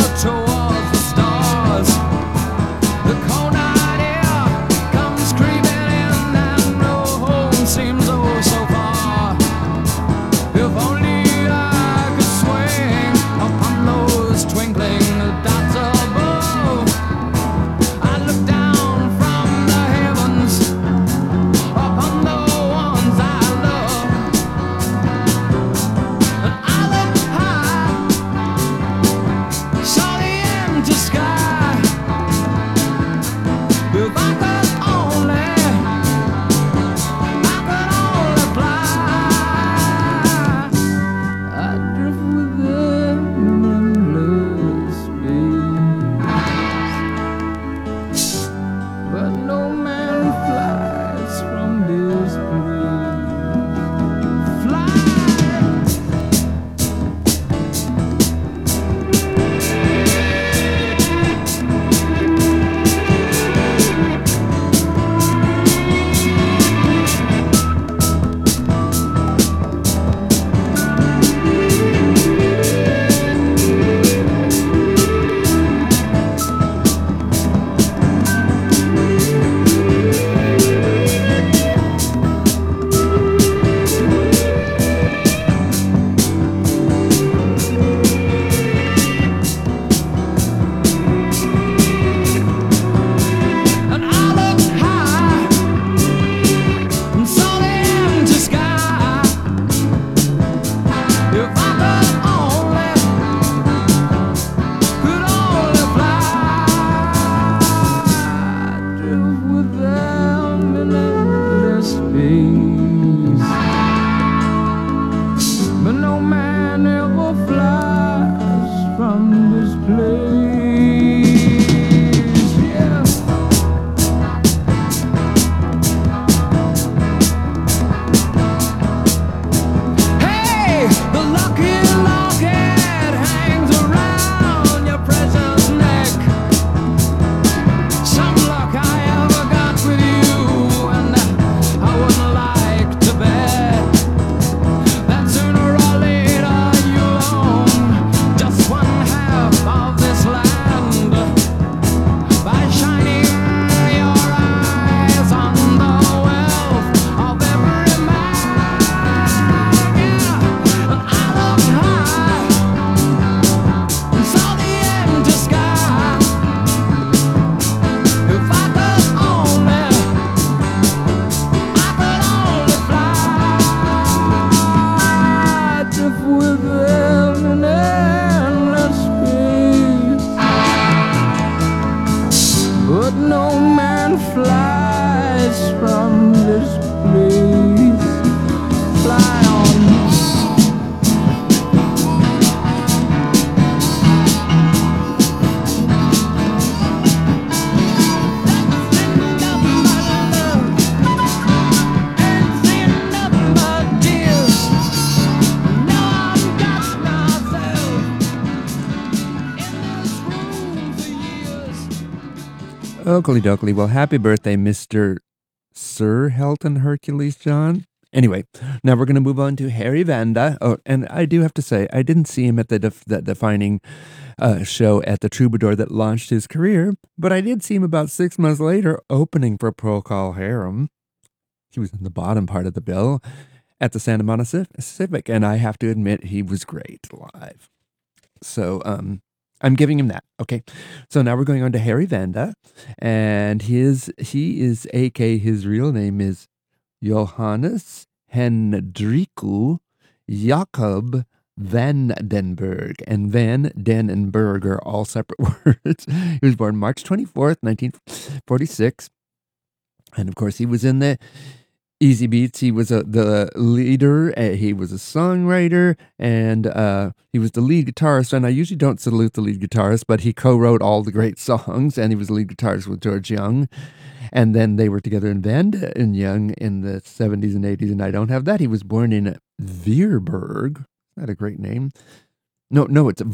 Oakley dokley. Well, happy birthday, Mr. Sir Helton Hercules John. Anyway, now we're going to move on to Harry Vanda. Oh, and I do have to say, I didn't see him at the defining show at the Troubadour that launched his career, but I did see him about 6 months later opening for Procol Harum. He was in the bottom part of the bill at the Santa Monica Civic, and I have to admit he was great live. So I'm giving him that. Okay, so now we're going on to Harry Vanda, and he is a.k.a. his real name is Johannes Hendriku Jacob Van Den Berg, and Van Den and Berg are all separate words. He was born March 24th, 1946, and of course he was in the Easy Beats. He was the leader. He was a songwriter, and he was the lead guitarist. And I usually don't salute the lead guitarist, but he co-wrote all the great songs, and he was the lead guitarist with George Young. And then they were together in Vanda and Young in the 70s and 80s, and I don't have that. He was born in Veerburg. Is that a great name? No, it's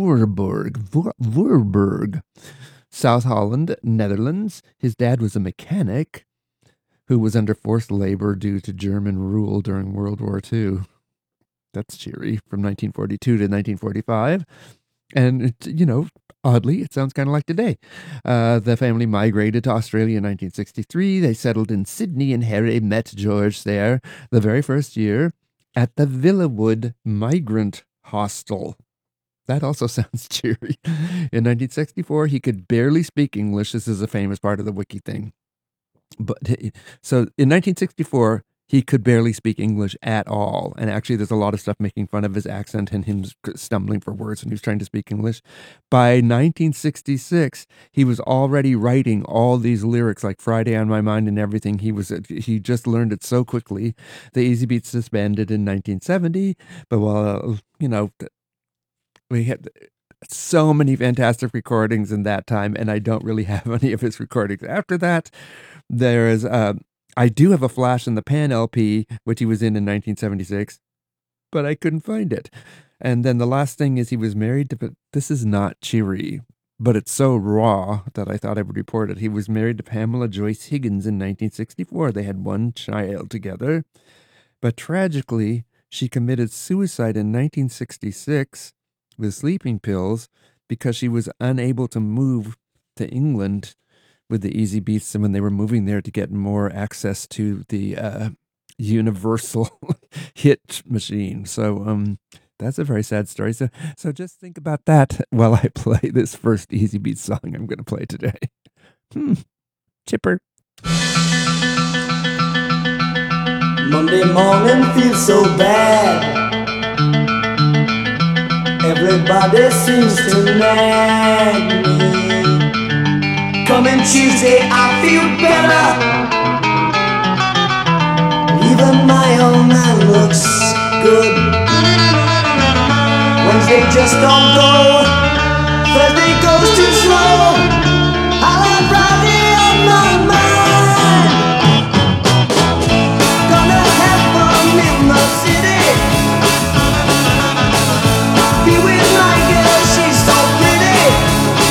Voorburg, South Holland, Netherlands. His dad was a mechanic who was under forced labor due to German rule during World War II. That's cheery, from 1942 to 1945. And, oddly, it sounds kind of like today. The family migrated to Australia in 1963. They settled in Sydney, and Harry met George there the very first year at the Villawood Migrant Hostel. That also sounds cheery. In 1964, he could barely speak English. This is a famous part of the wiki thing. But so in 1964, he could barely speak English at all. And actually, there's a lot of stuff making fun of his accent and him stumbling for words when he was trying to speak English. By 1966, he was already writing all these lyrics like Friday on My Mind and everything. He just learned it so quickly. The Easy Beats disbanded in 1970. But we had so many fantastic recordings in that time, and I don't really have any of his recordings after that. There is, I do have a Flash in the Pan LP, which he was in 1976, but I couldn't find it. And then the last thing is he was married to, but this is not cheery, but it's so raw that I thought I would report it. He was married to Pamela Joyce Higgins in 1964. They had one child together, but tragically, she committed suicide in 1966 with sleeping pills because she was unable to move to England with the Easy Beats, and when they were moving there to get more access to the Universal hit machine. So that's a very sad story. So just think about that while I play this first Easy Beats song I'm going to play today. Chipper. Monday morning feels so bad. Everybody seems to nag me. Coming Tuesday, I feel better. Even my old man looks good. Wednesday just don't go. Thursday goes too slow. I'll have Friday on my mind. Gonna have fun in the city. Be with my girl, she's so pretty.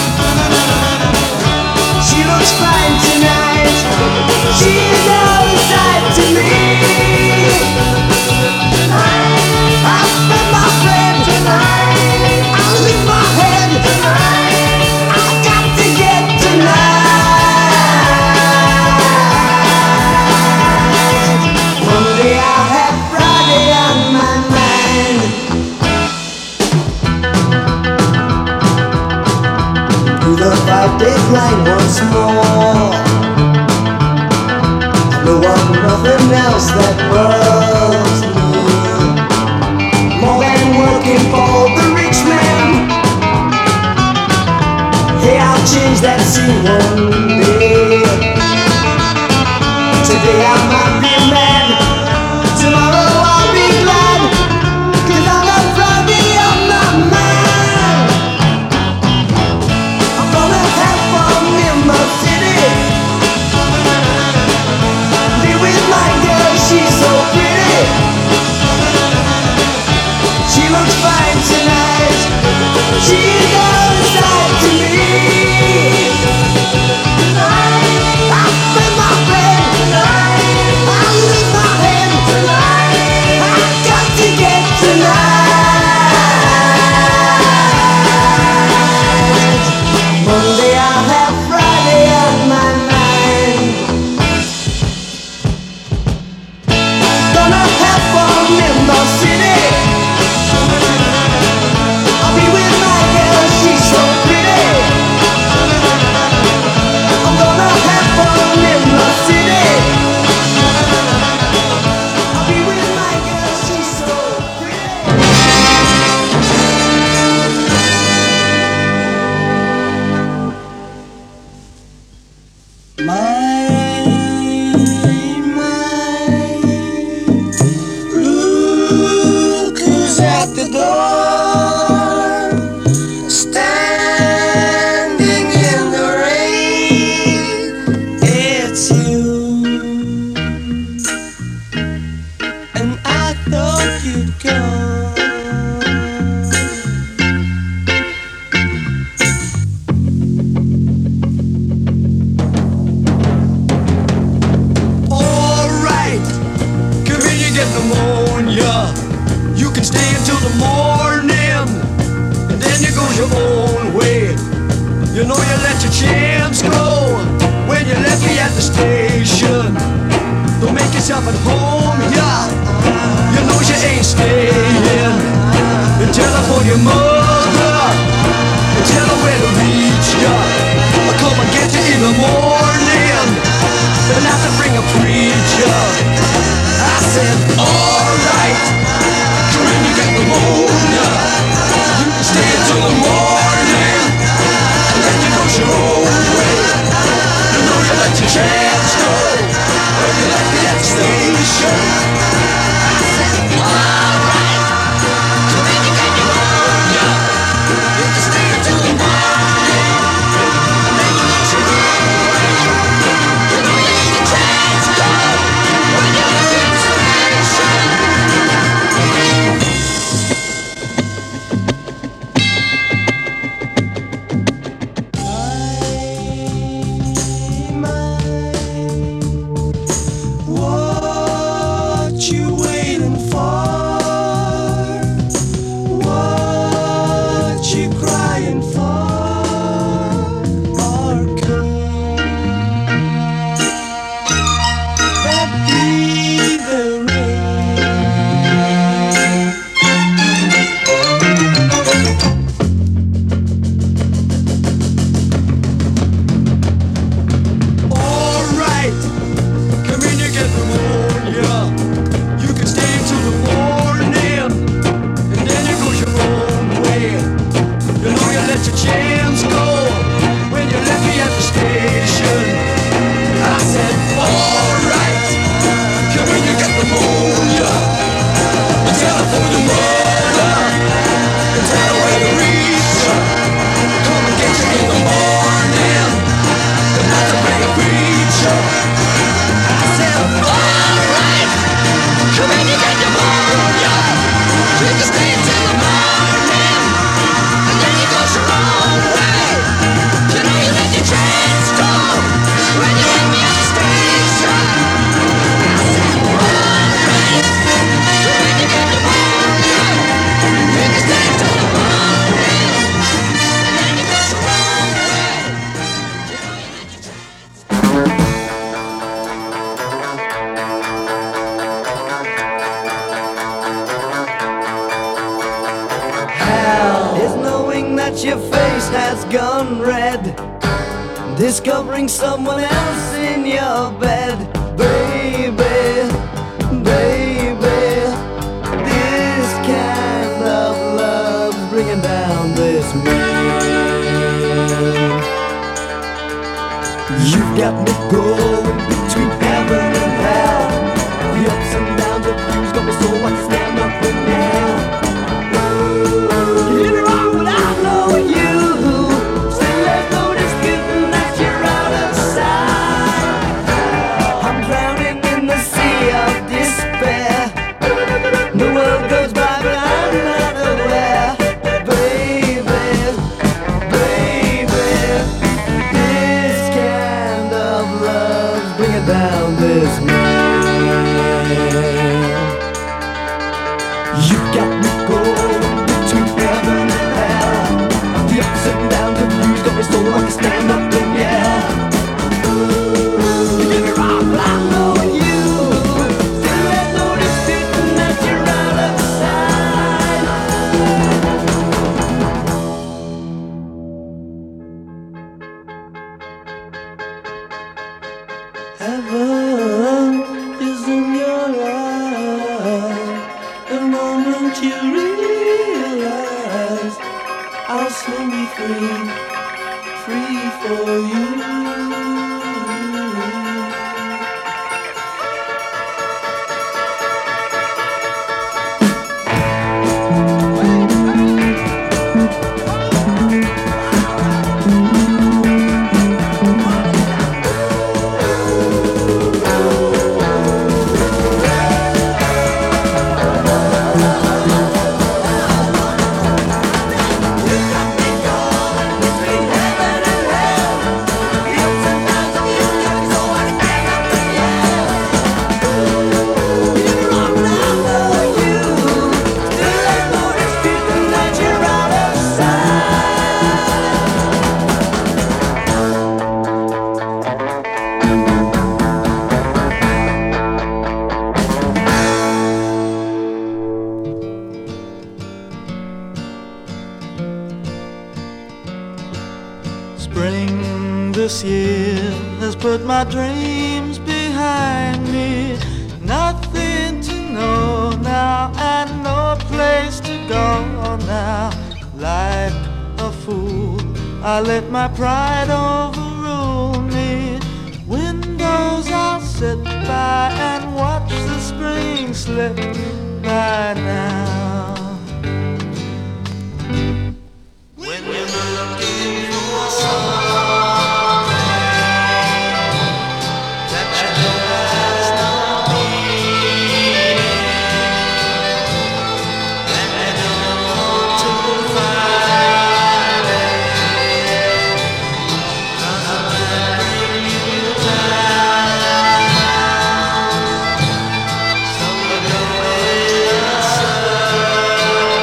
She looks fine tonight. She's all inside to me. I spent my friend tonight. I lift my head tonight. I got to get tonight. Monday I'll have Friday on my mind. Through the 5-day grind once more. I know of nothing else that loves me more than working for the rich man. Hey, I'll change that scene one day. Today I might be mad, tomorrow I'll be glad, 'cause I'll have Friday on my mind. I'm gonna have fun in my city. Be with my girl, she's so pretty. She looks fine tonight. She's all inside to me. your own way. You know you let your chance go when you left me at the station. Don't make yourself at home, yeah. You know you ain't staying. You telephone your mother, you tell her where to reach ya. I'll come and get you in the morning, then have to bring a preacher. I said, alright, come in, you get pneumonia. You can stay until the morning, and then you go your own way. You know you let your chance go when you left me at the station. I said, alright, come in, you get pneumonia. You can stay until the morning, and then you go your own way. You know you let your chance go when you left me at the station. What you waiting for? What you crying for? Or come that be the alright, come in, you get pneumonia. You can stay till the morning, and then you go your own way. You know you let your chance go when you left me at the station. I said, alright, come in, you get pneumonia. You telephone your mother, and tell her where to reach her. Come and get you in the morning, and not to bring a preacher. I said, alright, come in, you get pneumonia. You can stay until the morning, and then you go your own way. You know you let your chance go when you left me at the station. I said, alright, come in, you get pneumonia. You can stay until the morning, and then you go your own way. You know you let your chance. Hell is knowing that your face has gone red, discovering someone else in your bed. Baby, baby, this kind of love's bringing down this man. You've got me going between heaven and hell. The ups and downs of you's got me so I can stand up and down. You did me wrong, but I know you. Still there's no disputing that you're out of sight. I'm drowning in the sea of despair. The world goes by, but I'm not aware. Baby, baby, this kind of love's bringing down this man. You got me going between heaven and hell. The ups and downs of you's got me so I can stand up and yell. You did me wrong, but I know you. Still there's no disputing that you're out of sight. Heaven is in your eyes. The moment you realize I'll soon be free, free for you. Between heaven and hell, the ups and downs Spring this year has put my dreams behind me. Nothing to know now and no place to go now. Like a fool, I let my pride overrule me. Windows I'll sit by and watch the spring slip by now. When you're looking for something that you know has no meaning, and you don't want to find it, 'cause it might bring you down. So you go in a circle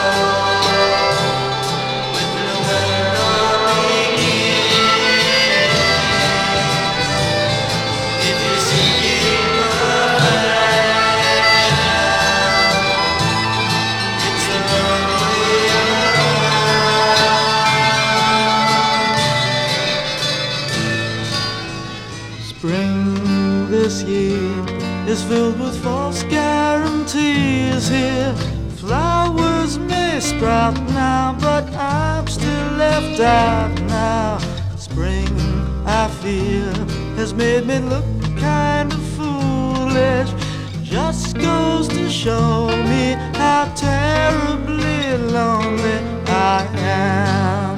with no beginning. If you seek perfection, it's the wrong way around. Spring this year is filled with false guarantees here. Flowers may sprout now, but I'm still left out now. Spring, I feel, has made me look kind of foolish. Just goes to show me how terribly lonely I am.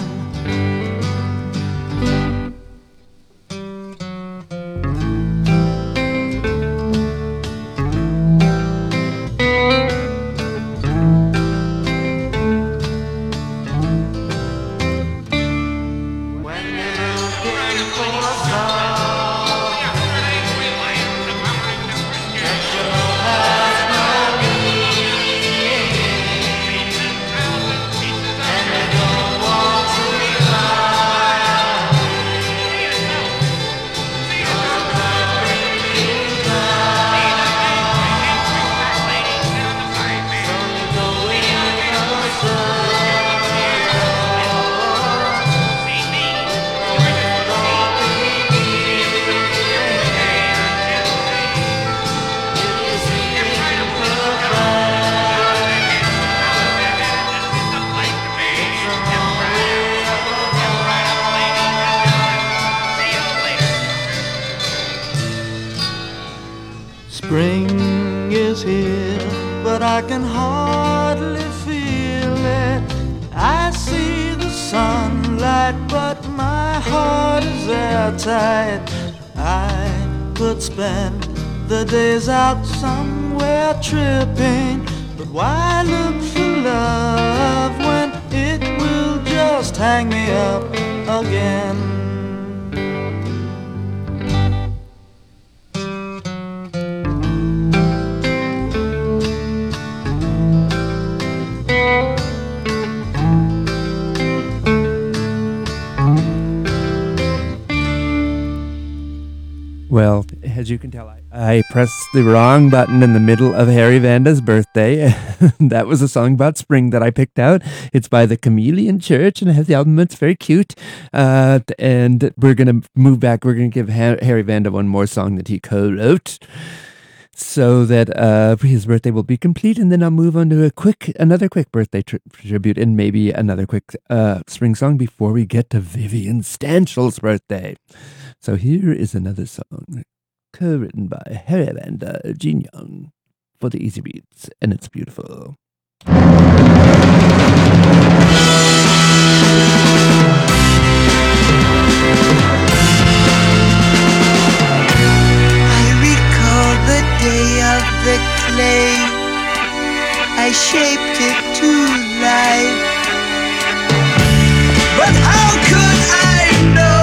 Spring is here, but I can hardly feel it. I see the sunlight, but my heart is airtight. I could spend the days out somewhere tripping, but why look for love when it will just hang me up again? Well, as you can tell, I pressed the wrong button in the middle of Harry Vanda's birthday. That was a song about spring that I picked out. It's by the Chameleon Church and it has the album. It's very cute. And we're going to move back. We're going to give Harry Vanda one more song that he co-wrote so that his birthday will be complete. And then I'll move on to another quick birthday tribute and maybe another quick spring song before we get to Vivian Stanshall's birthday. So here is another song co-written by Harry Vanda, Gene Young, for the Easy Beats, and it's beautiful. I recall the day of the clay. I shaped it to life. But how could I know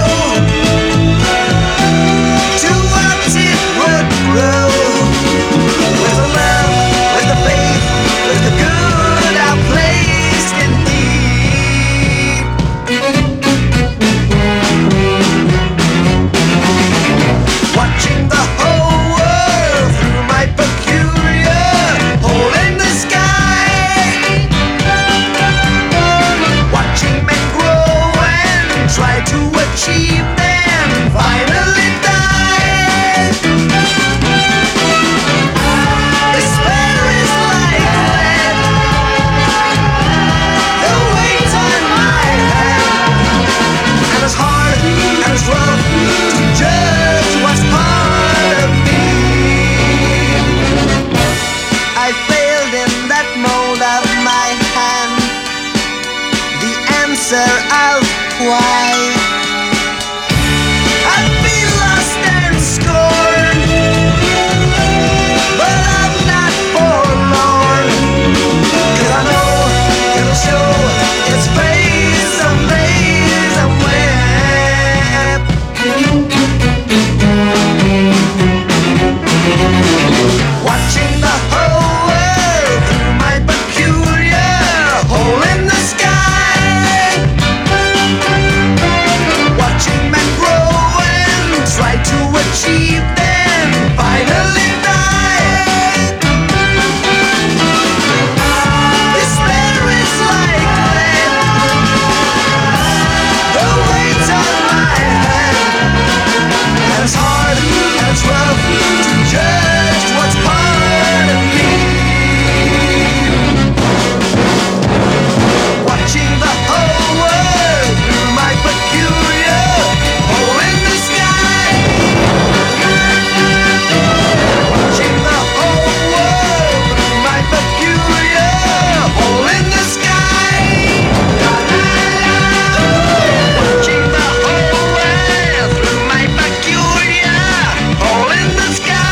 to what it would grow? With the love, with the faith, with the good I placed in thee. answer of why I've been lost and scorned, but I'm not forlorn, 'cause I know it'll show its face someday somewhere. Watching the whole world through my peculiar hole in the sky, watching men grow and try to achieve, then finally die. Despair is like lead, the weight on my head, and it's hard and it's rough to judge what's part of me. Watching the whole world through my peculiar hole in the sky, watching the whole world through my peculiar hole in the sky, watching the whole world through my peculiar hole in the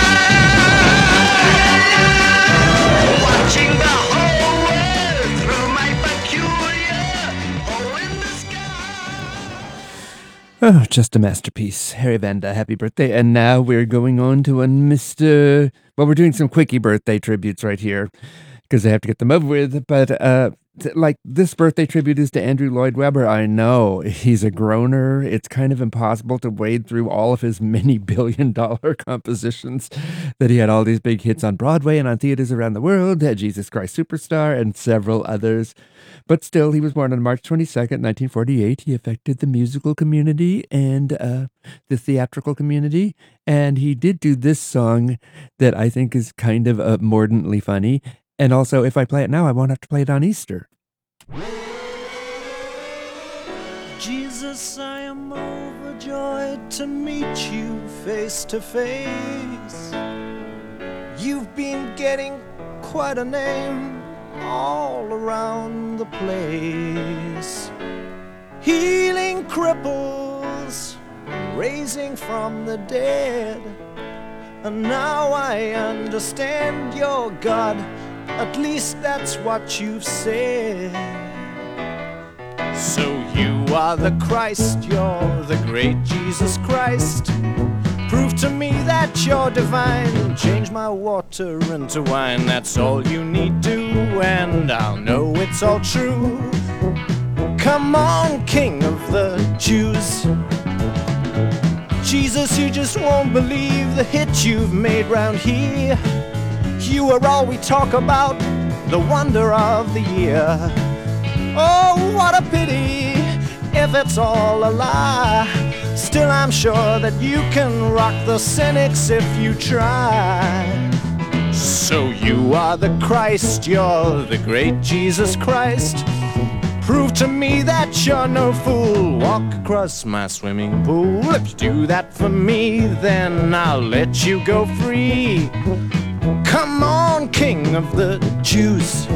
sky, watching the whole world through my peculiar hole in the Oh, just a masterpiece. Harry Vanda, happy birthday. And now we're going on to a Mr. Well, we're doing some quickie birthday tributes right here because I have to get them over with. But like this birthday tribute is to Andrew Lloyd Webber. I know he's a groaner. It's kind of impossible to wade through all of his many billion-dollar compositions that he had all these big hits on Broadway and on theaters around the world, Jesus Christ Superstar and several others. But still, he was born on March 22nd, 1948. He affected the musical community and the theatrical community. And he did do this song that I think is kind of mordantly funny. And also, if I play it now, I won't have to play it on Easter. Jesus, I am overjoyed to meet you face to face. You've been getting quite a name all around the place, healing cripples, raising from the dead. And now I understand you're God, at least that's what you've said. So you are the Christ, you're the great Jesus Christ. Prove to me that you're divine. Change my water into wine. That's all you need do, and I'll know it's all true. Come on, King of the Jews. Jesus, you just won't believe the hit you've made round here. You are all we talk about, the wonder of the year. Oh, what a pity if it's all a lie. Still, I'm sure that you can rock the cynics if you try. So you are the Christ, you're the great Jesus Christ. Prove to me that you're no fool. Walk across my swimming pool. If you do that for me, then I'll let you go free. Come on, King of the Jews.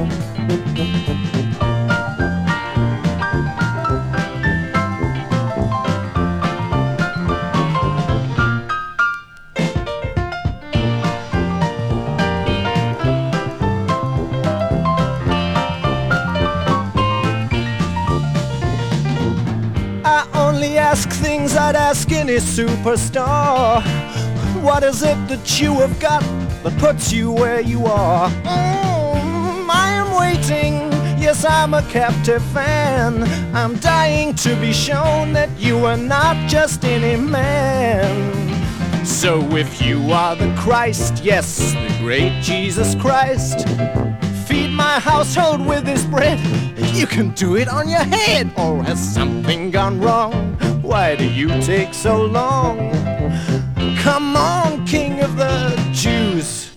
Ask things I'd ask any superstar. What is it that you have got that puts you where you are? I am waiting, yes, I'm a captive fan. I'm dying to be shown that you are not just any man. So if you are the Christ, yes, the great Jesus Christ, feed my household with this bread. You can do it on your head. Or has something gone wrong? Why do you take so long? Come on, King of the Jews.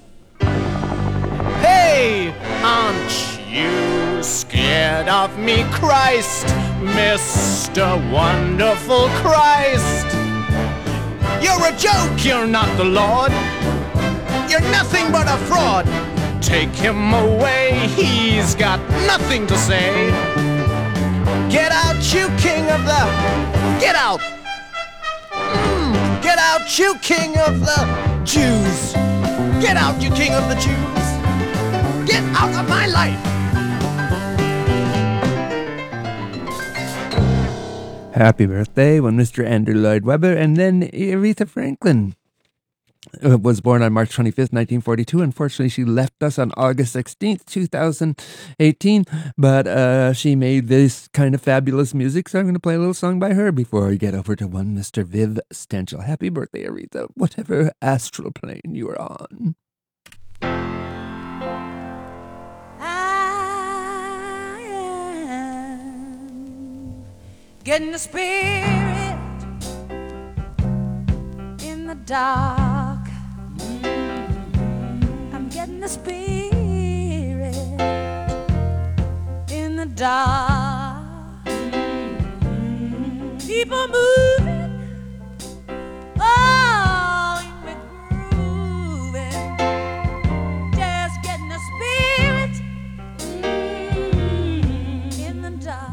Hey, aren't you scared of me, Christ? Mr. Wonderful Christ. You're a joke, you're not the Lord. You're nothing but a fraud. Take him away, he's got nothing to say. Get out, you king of the... Get out! Get out, you king of the Jews! Get out, you king of the Jews! Get out of my life! Happy birthday when Mr. Andrew Lloyd Webber and then Aretha Franklin was born on March 25th, 1942. Unfortunately, she left us on August 16th, 2018, but she made this kind of fabulous music, so I'm going to play a little song by her before we get over to one Mr. Viv Stenchel. Happy birthday, Aretha, whatever astral plane you are on. Getting the spirit in the dark. I'm getting the spirit in the dark. People moving, oh, in the grooving. Just getting the spirit in the dark.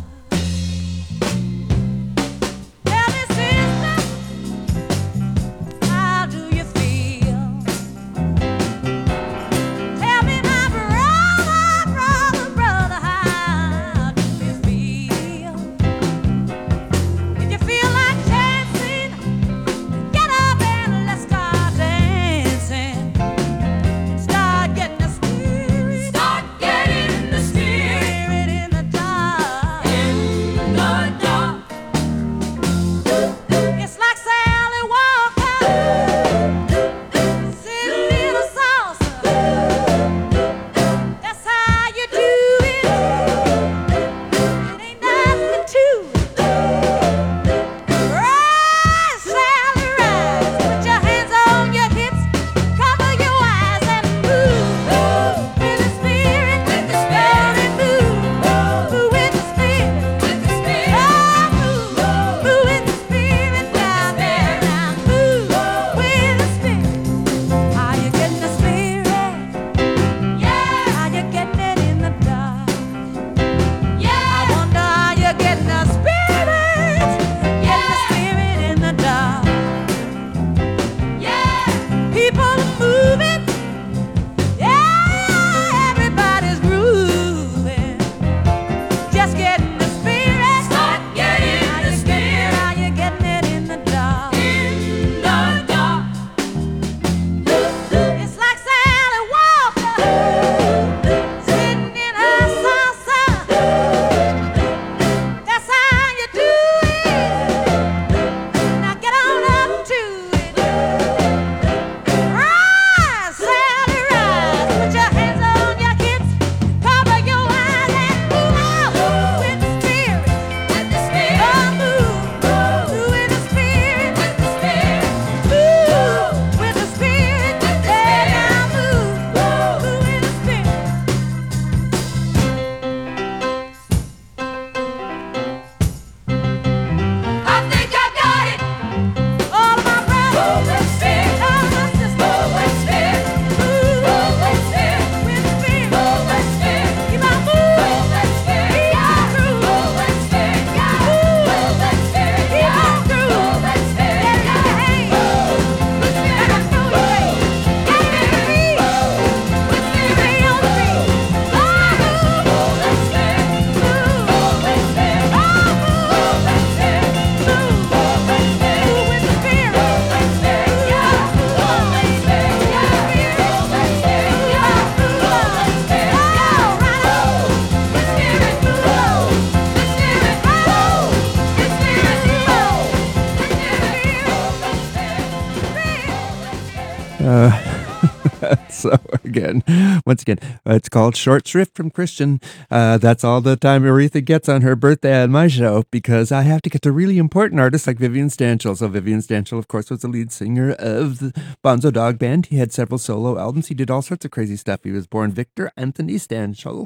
Once again, it's called Short Shrift from Christian. That's all the time Aretha gets on her birthday on my show because I have to get to really important artists like Vivian Stanchel. So Vivian Stanchel, of course, was the lead singer of the Bonzo Dog Band. He had several solo albums. He did all sorts of crazy stuff. He was born Victor Anthony Stanchel,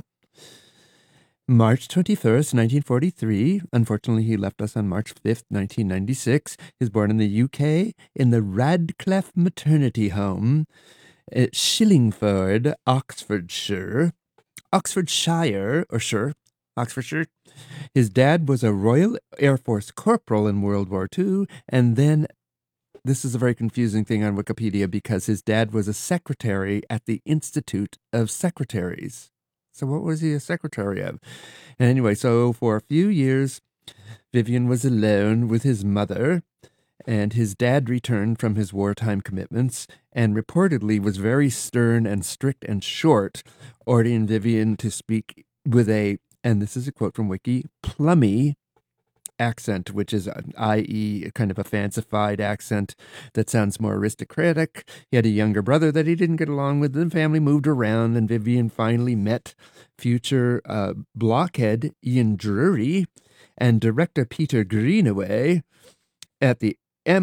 March 21st, 1943. Unfortunately, he left us on March 5th, 1996. He was born in the UK in the Radcliffe Maternity Home at Shillingford, Oxfordshire, Oxfordshire. His dad was a Royal Air Force corporal in World War II, and then this is a very confusing thing on Wikipedia because his dad was a secretary at the Institute of Secretaries. So what was he a secretary of? And anyway, so for a few years, Vivian was alone with his mother, and his dad returned from his wartime commitments and reportedly was very stern and strict and short, ordering Vivian to speak with a, and this is a quote from Wiki, plummy accent, which is, i.e., kind of a fancified accent that sounds more aristocratic. He had a younger brother that he didn't get along with. The family moved around, and Vivian finally met future blockhead Ian Drury and director Peter Greenaway at the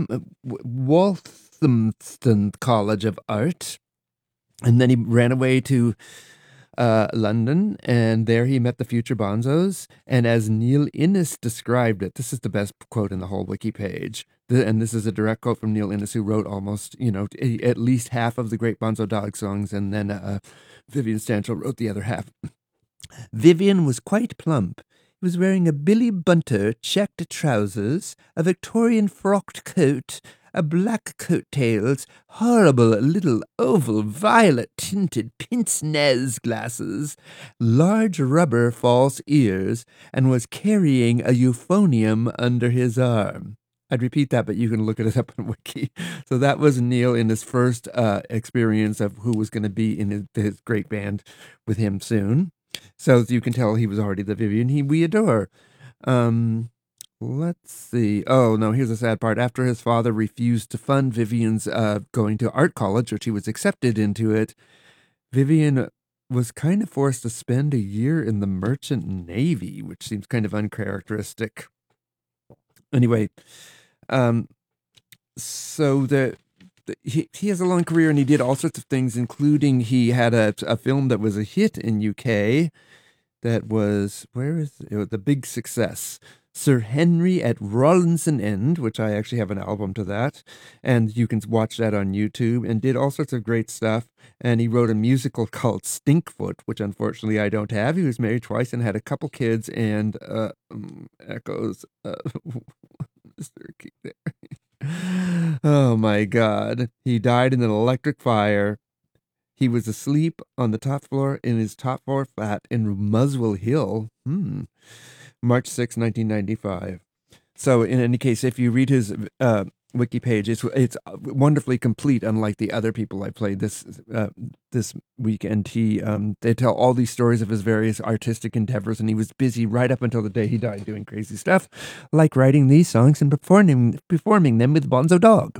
Walthamstow College of Art. And then he ran away to London, and there he met the future Bonzos. And as Neil Innes described it, this is the best quote in the whole wiki page. And this is a direct quote from Neil Innes, who wrote almost, at least half of the Great Bonzo Dog songs, and then Vivian Stanshall wrote the other half. Vivian was quite plump. He was wearing a Billy Bunter checked trousers, a Victorian frocked coat, a black coat-tails, horrible little oval violet-tinted pince-nez glasses, large rubber false ears, and was carrying a euphonium under his arm. I'd repeat that, but you can look it up on Wiki. So that was Neil in his first experience of who was going to be in his great band with him soon. So as you can tell, he was already the Vivian we adore. Let's see. Oh, no, here's a sad part. After his father refused to fund Vivian's going to art college, which he was accepted into it, Vivian was kind of forced to spend a year in the Merchant Navy, which seems kind of uncharacteristic. Anyway, so he has a long career, and he did all sorts of things, including he had a film that was a hit in UK that was, The Big Success. Sir Henry at Rawlinson End, which I actually have an album to that, and you can watch that on YouTube, and did all sorts of great stuff. And he wrote a musical called Stinkfoot, which unfortunately I don't have. He was married twice and had a couple kids, and echoes, Mr. Keith there. Oh my God. He died in an electric fire. He was asleep on the top floor in his top floor flat in Muswell Hill. March 6, 1995. So in any case, if you read his wiki page, it's wonderfully complete, unlike the other people I played this week. And they tell all these stories of his various artistic endeavors, and he was busy right up until the day he died doing crazy stuff, like writing these songs and performing them with Bonzo Dog.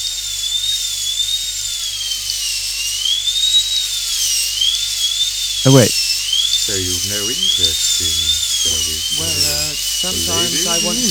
Oh, wait. So you've no interest in... Well, sometimes I want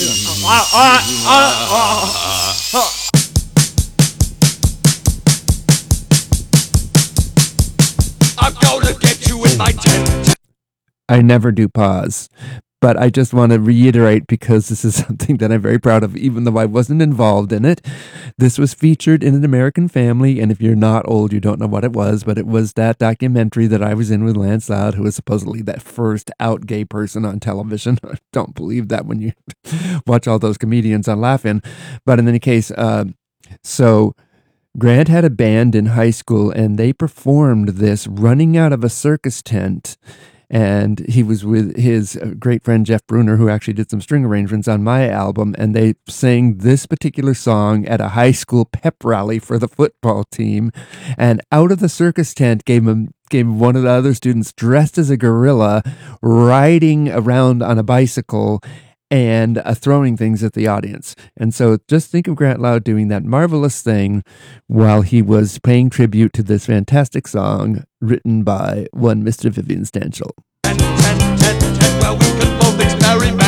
to... I'm gonna get you in my tent. I never do pause, but I just want to reiterate, because this is something that I'm very proud of, even though I wasn't involved in it. This was featured in An American Family, and if you're not old, you don't know what it was, but it was that documentary that I was in with Lance Loud, who was supposedly that first out gay person on television. I don't believe that when you watch all those comedians on Laugh-In. But in any case, so Grant had a band in high school, and they performed this running out of a circus tent. And he was with his great friend Jeff Bruner, who actually did some string arrangements on my album, and they sang this particular song at a high school pep rally for the football team. And out of the circus tent came one of the other students dressed as a gorilla, riding around on a bicycle and throwing things at the audience. And so just think of Grant Loud doing that marvelous thing while he was paying tribute to this fantastic song written by one Mr. Vivian Stanshall. Well, we can both experiment.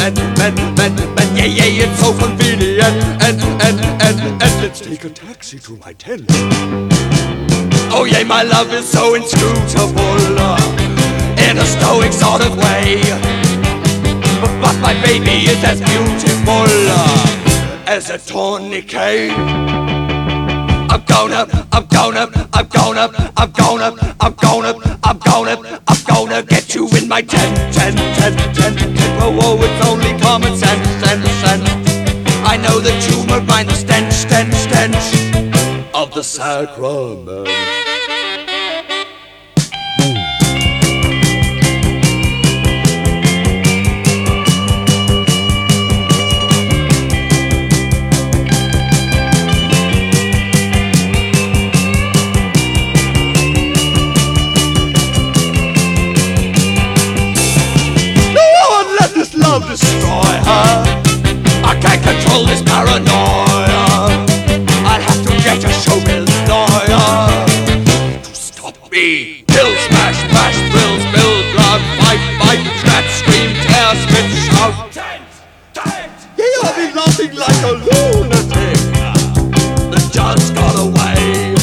Yeah, it's so convenient. And let's take a taxi to my tent. Oh, yeah, my love is so inscrutable in a stoic sort of way. But my baby is as beautiful as a tourniquet. I'm gonna get get you in my tent. Whoa, whoa, it's only common sense. I know that you won't mind the stench of the sacrament. Love destroy her. I can't control this paranoia. I'll have to get a showbiz lawyer to stop me. Pill smash, bash, thrill, spill, blood, fight, scratch, scream, tear, spit, shout. Yeah, I'll be laughing like a lunatic. The judge got away.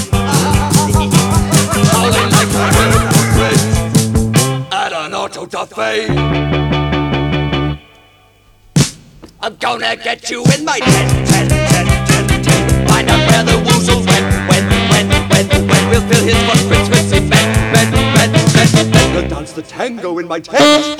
Howling like a hypocrite at an auto da fe. I'm gonna get you in my tent. Find out where the woozles went. When we'll fill his footprints with cement. We'll dance the tango in my tent.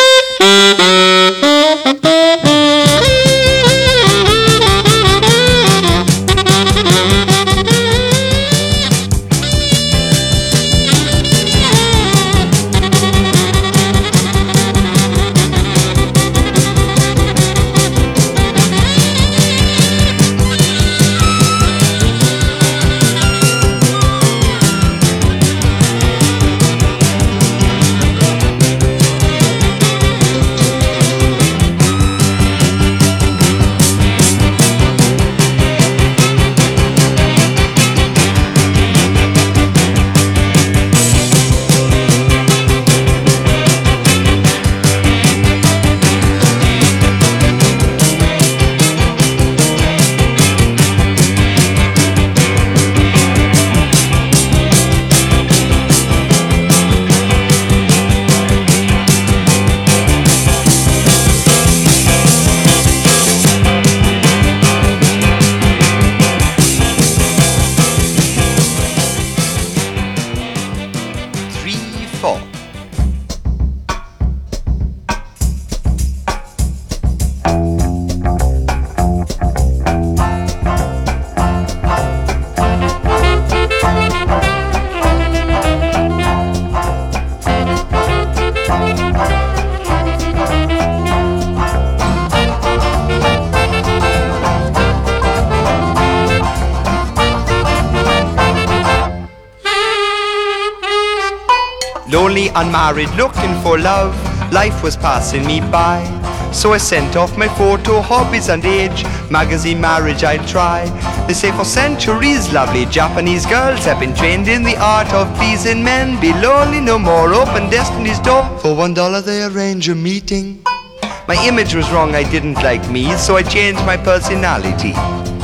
Lonely, unmarried, looking for love. Life was passing me by. So I sent off my photo, hobbies and age. Magazine marriage I'd try. They say for centuries lovely Japanese girls have been trained in the art of pleasing men. Be lonely no more, open destiny's door. For $1 they arrange a meeting. My image was wrong, I didn't like me, so I changed my personality.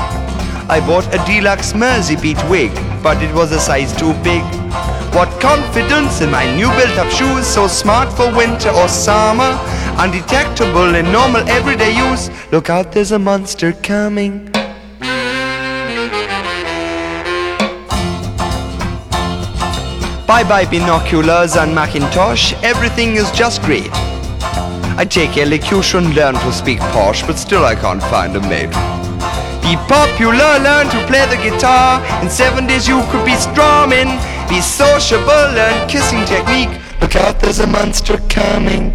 I bought a deluxe Mersey Beat wig, but it was a size too big. What confidence in my new built-up shoes, so smart for winter or summer, undetectable in normal everyday use. Look out, there's a monster coming. Bye-bye binoculars and Macintosh, everything is just great. I take elocution, learn to speak posh, but still I can't find a mate. Be popular, learn to play the guitar. In 7 days you could be strumming. Be sociable, learn kissing technique. Look out, there's a monster coming.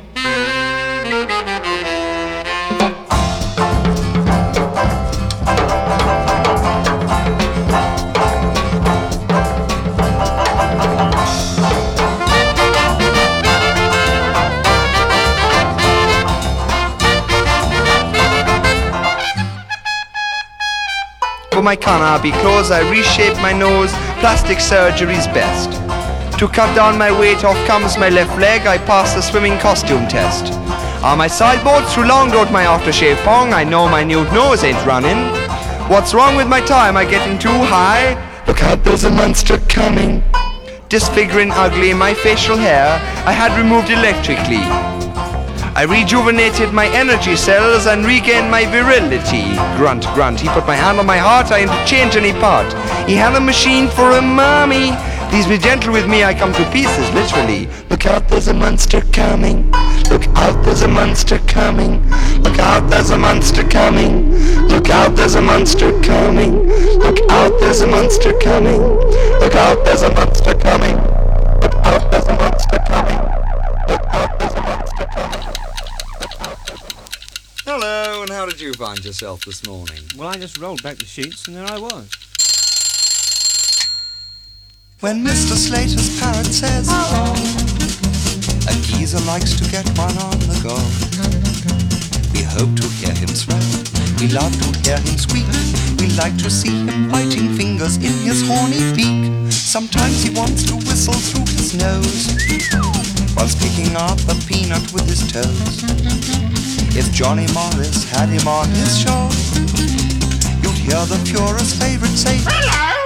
For my cannabi clothes, I reshaped my nose. Plastic surgery's best. To cut down my weight, off comes my left leg. I passed the swimming costume test. On my sideboards, too long don't my aftershave pong. I know my nude nose ain't running. What's wrong with my tie? Am I getting too high? Look out, there's a monster coming. Disfiguring ugly my facial hair, I had removed electrically. I rejuvenated my energy cells and regained my virility. Grunt, grunt, he put my hand on my heart, I interchanged any part. He had a machine for a mommy. Please be gentle with me, I come to pieces, literally. Look out, there's a monster coming. Look out, there's a monster coming. Look out, there's a monster coming. Look out, there's a monster coming. Look out, there's a monster coming. Look out, there's a monster coming. Look out, there's a monster coming. Look out, there's a monster coming. Hello, and how did you find yourself this morning? Well, I just rolled back the sheets and there I was. When Mr. Slater's parrot says hello, a geezer likes to get one on the go. We hope to hear him swell, we love to hear him squeak. We like to see him pointing fingers in his horny beak. Sometimes he wants to whistle through his nose whilst picking up a peanut with his toes. If Johnny Morris had him on his show, you'd hear the Führer's favorite say, hello!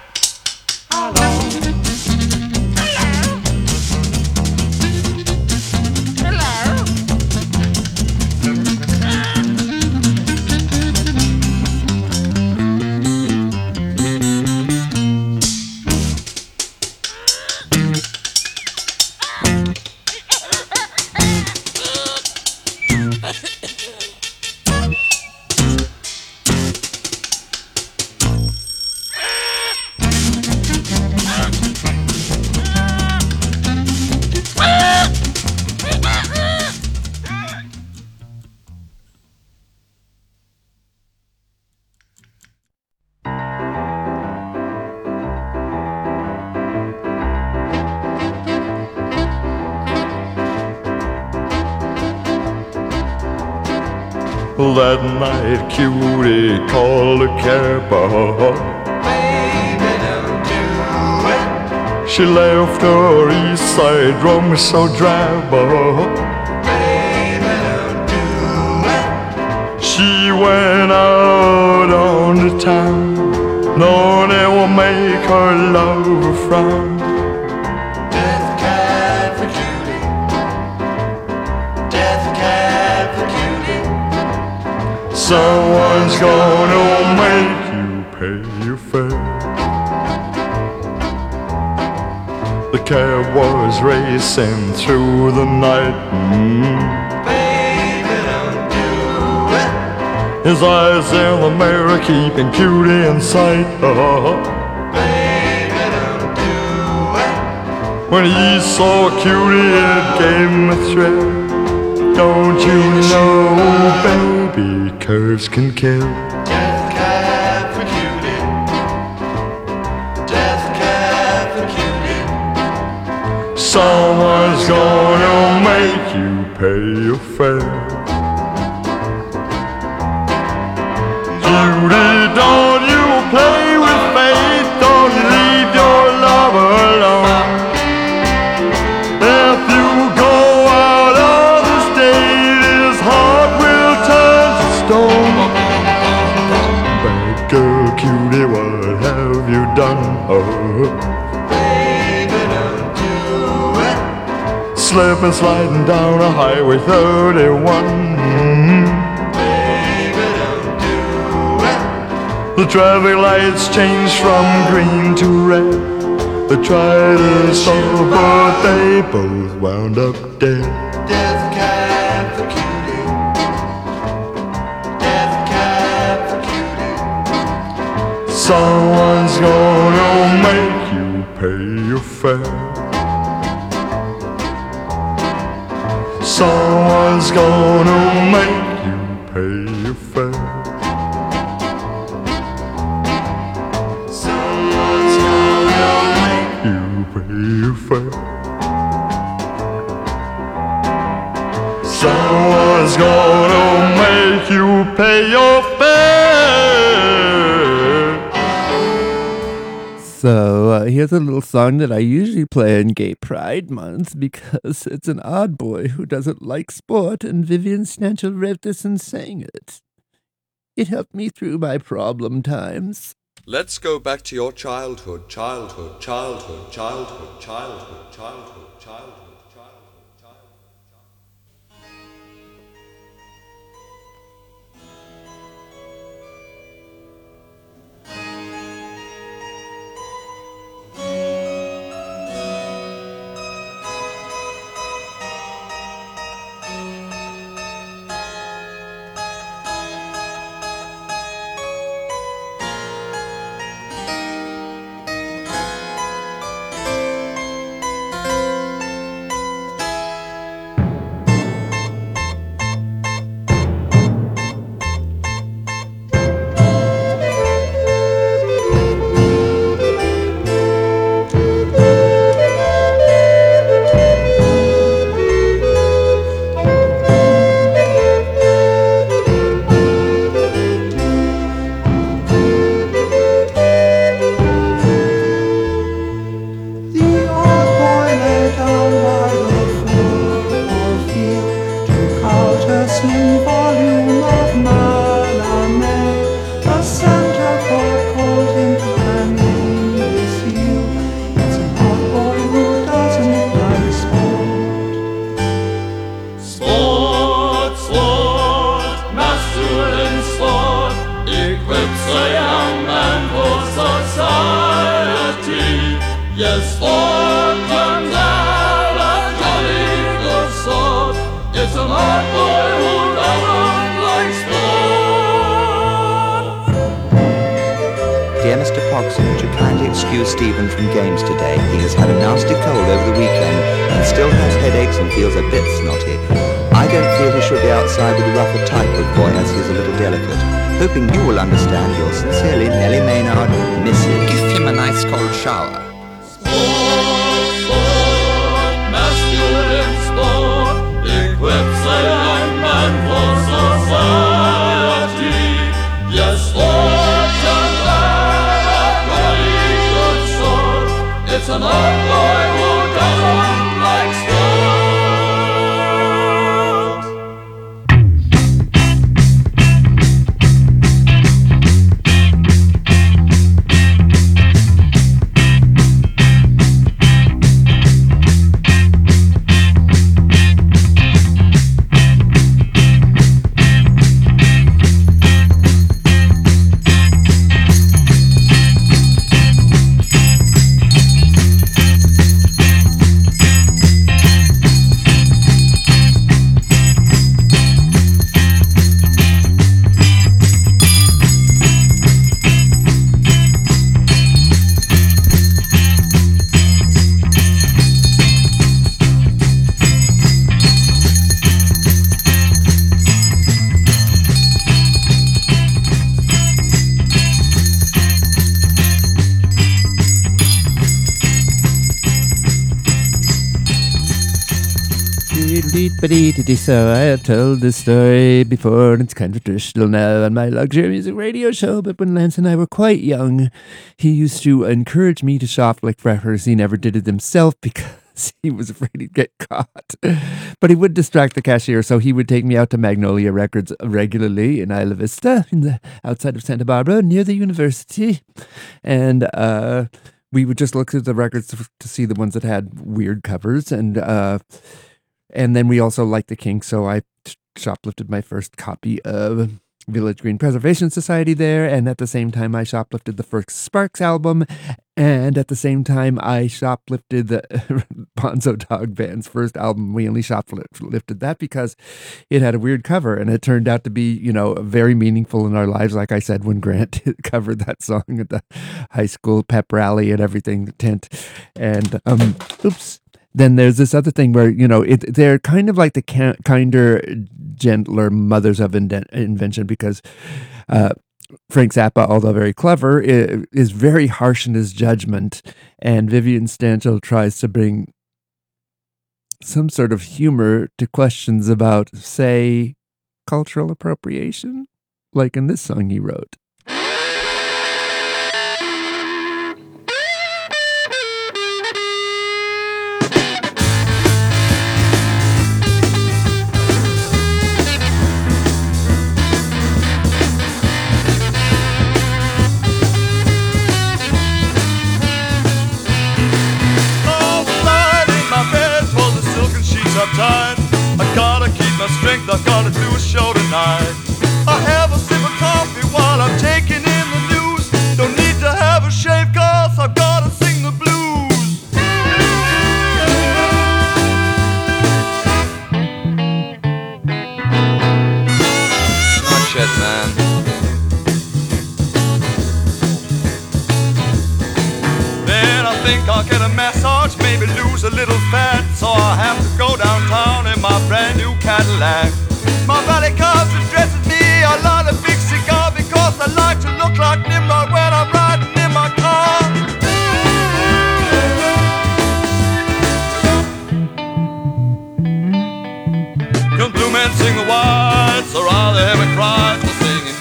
That night cutie called a cab. Baby, don't do it. She left her east side room so drab. Baby, don't do it. She went out on the town. No, they will make her lover frown. Death cab for cutie. Death cab for cutie. Someone's gonna make you pay your fare. The cab was racing through the night. Baby, don't do it. His eyes in the mirror keeping cutie in sight. Baby, don't do it. When he saw cutie, it gave him a thrill. Don't you know, baby, curves can kill. Death cab for cutie. Death cab for cutie. Someone's gonna make you pay your fare. Cutie, don't you play with fate. Don't you leave your lover alone. If you go out of the state, his heart will turn to stone. Bad girl, cutie, what have you done? Baby, don't do it. Slipping, sliding down a highway 31. Baby, don't do it. The traffic lights changed from green to red. They tried to stop, but they both wound up dead. Death cab for cutie. Death cab for cutie. Someone's gonna make you pay your fare. Someone's gonna make you pay your fare. Someone's gonna make You pay your fare. Someone's gonna make you pay your fare. So here's a little song that I usually play in Gay Pride Month because it's an odd boy who doesn't like sport, and Vivian Stanchel wrote this and sang it. It helped me through my problem times. Let's go back to your childhood, childhood, childhood, childhood, childhood, childhood, childhood. a young man for society. Yes, fortune's out a jolly good sort. It's an old boy who doesn't like sport. Dear Mr. Pogson, would you kindly excuse Stephen from games today? He has had a nasty cold over the weekend and still has headaches and feels a bit snotty. I don't feel he should be outside with a rougher type of boy as he is a little delicate. Hoping you will understand, yours sincerely, Nellie Maynard, Mrs. Give him a nice cold shower. Sport, masculine sport, equips a young man for society. Yes, fortune's out a jolly good sort. It's an old boy who doesn't like sport. So I have told this story before, and it's kind of traditional now on my luxury music radio show, but when Lance and I were quite young, he used to encourage me to shoplift records. He never did it himself because he was afraid he'd get caught. But he would distract the cashier, so he would take me out to Magnolia Records regularly in Isla Vista, outside of Santa Barbara, near the university. And we would just look at the records to see the ones that had weird covers, and then we also liked the Kinks, so I shoplifted my first copy of Village Green Preservation Society there, and at the same time I shoplifted the first Sparks album, and at the same time I shoplifted the Bonzo Dog Band's first album. We only shoplifted that because it had a weird cover, and it turned out to be, very meaningful in our lives. Like I said, when Grant covered that song at the high school pep rally and everything, the tent, and then there's this other thing where, they're kind of like the kinder, gentler mothers of invention, because Frank Zappa, although very clever, is very harsh in his judgment, and Vivian Stanchel tries to bring some sort of humor to questions about, say, cultural appropriation, like in this song he wrote. Tight. I gotta keep my strength, I gotta do a show tonight. I have a sip of coffee while I'm taking in the news. Don't need to have a shave cause I gotta sing the blues. Hot shit, man. Then I think I'll get a massage, maybe lose a little fat. So I have to go downtown in my brand new Cadillac. My valet comes and dresses me, I light a big cigar because I like to look like Nimrod when I'm riding in my car. Young blue men sing the whites, or rather hear me cry for singing.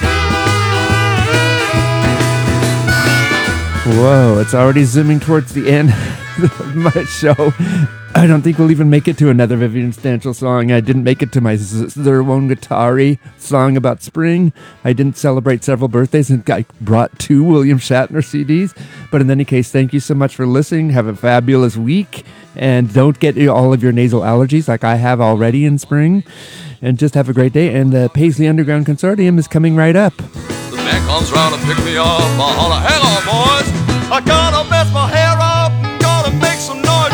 Whoa, it's already zooming towards the end of my show. I don't think we'll even make it to another Vivian Stanchel song. I didn't make it to my Zerwongatari song about spring. I didn't celebrate several birthdays, and I brought 2 William Shatner CDs. But in any case, thank you so much for listening. Have a fabulous week. And don't get all of your nasal allergies like I have already in spring. And just have a great day. And the Paisley Underground Consortium is coming right up. The man comes round to pick me up, I holler, hang on, boys. I gotta mess my hair up, gotta make some noise.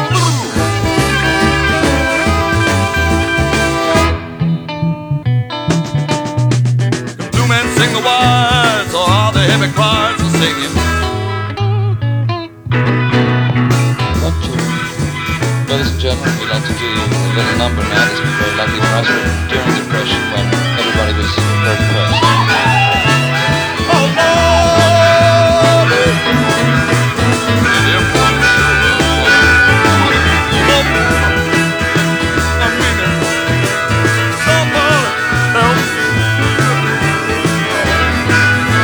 Do men sing the words, or are the heavy cries of singing? Ladies and gentlemen, we'd like to do a little number now. This was very lucky for us during the Depression.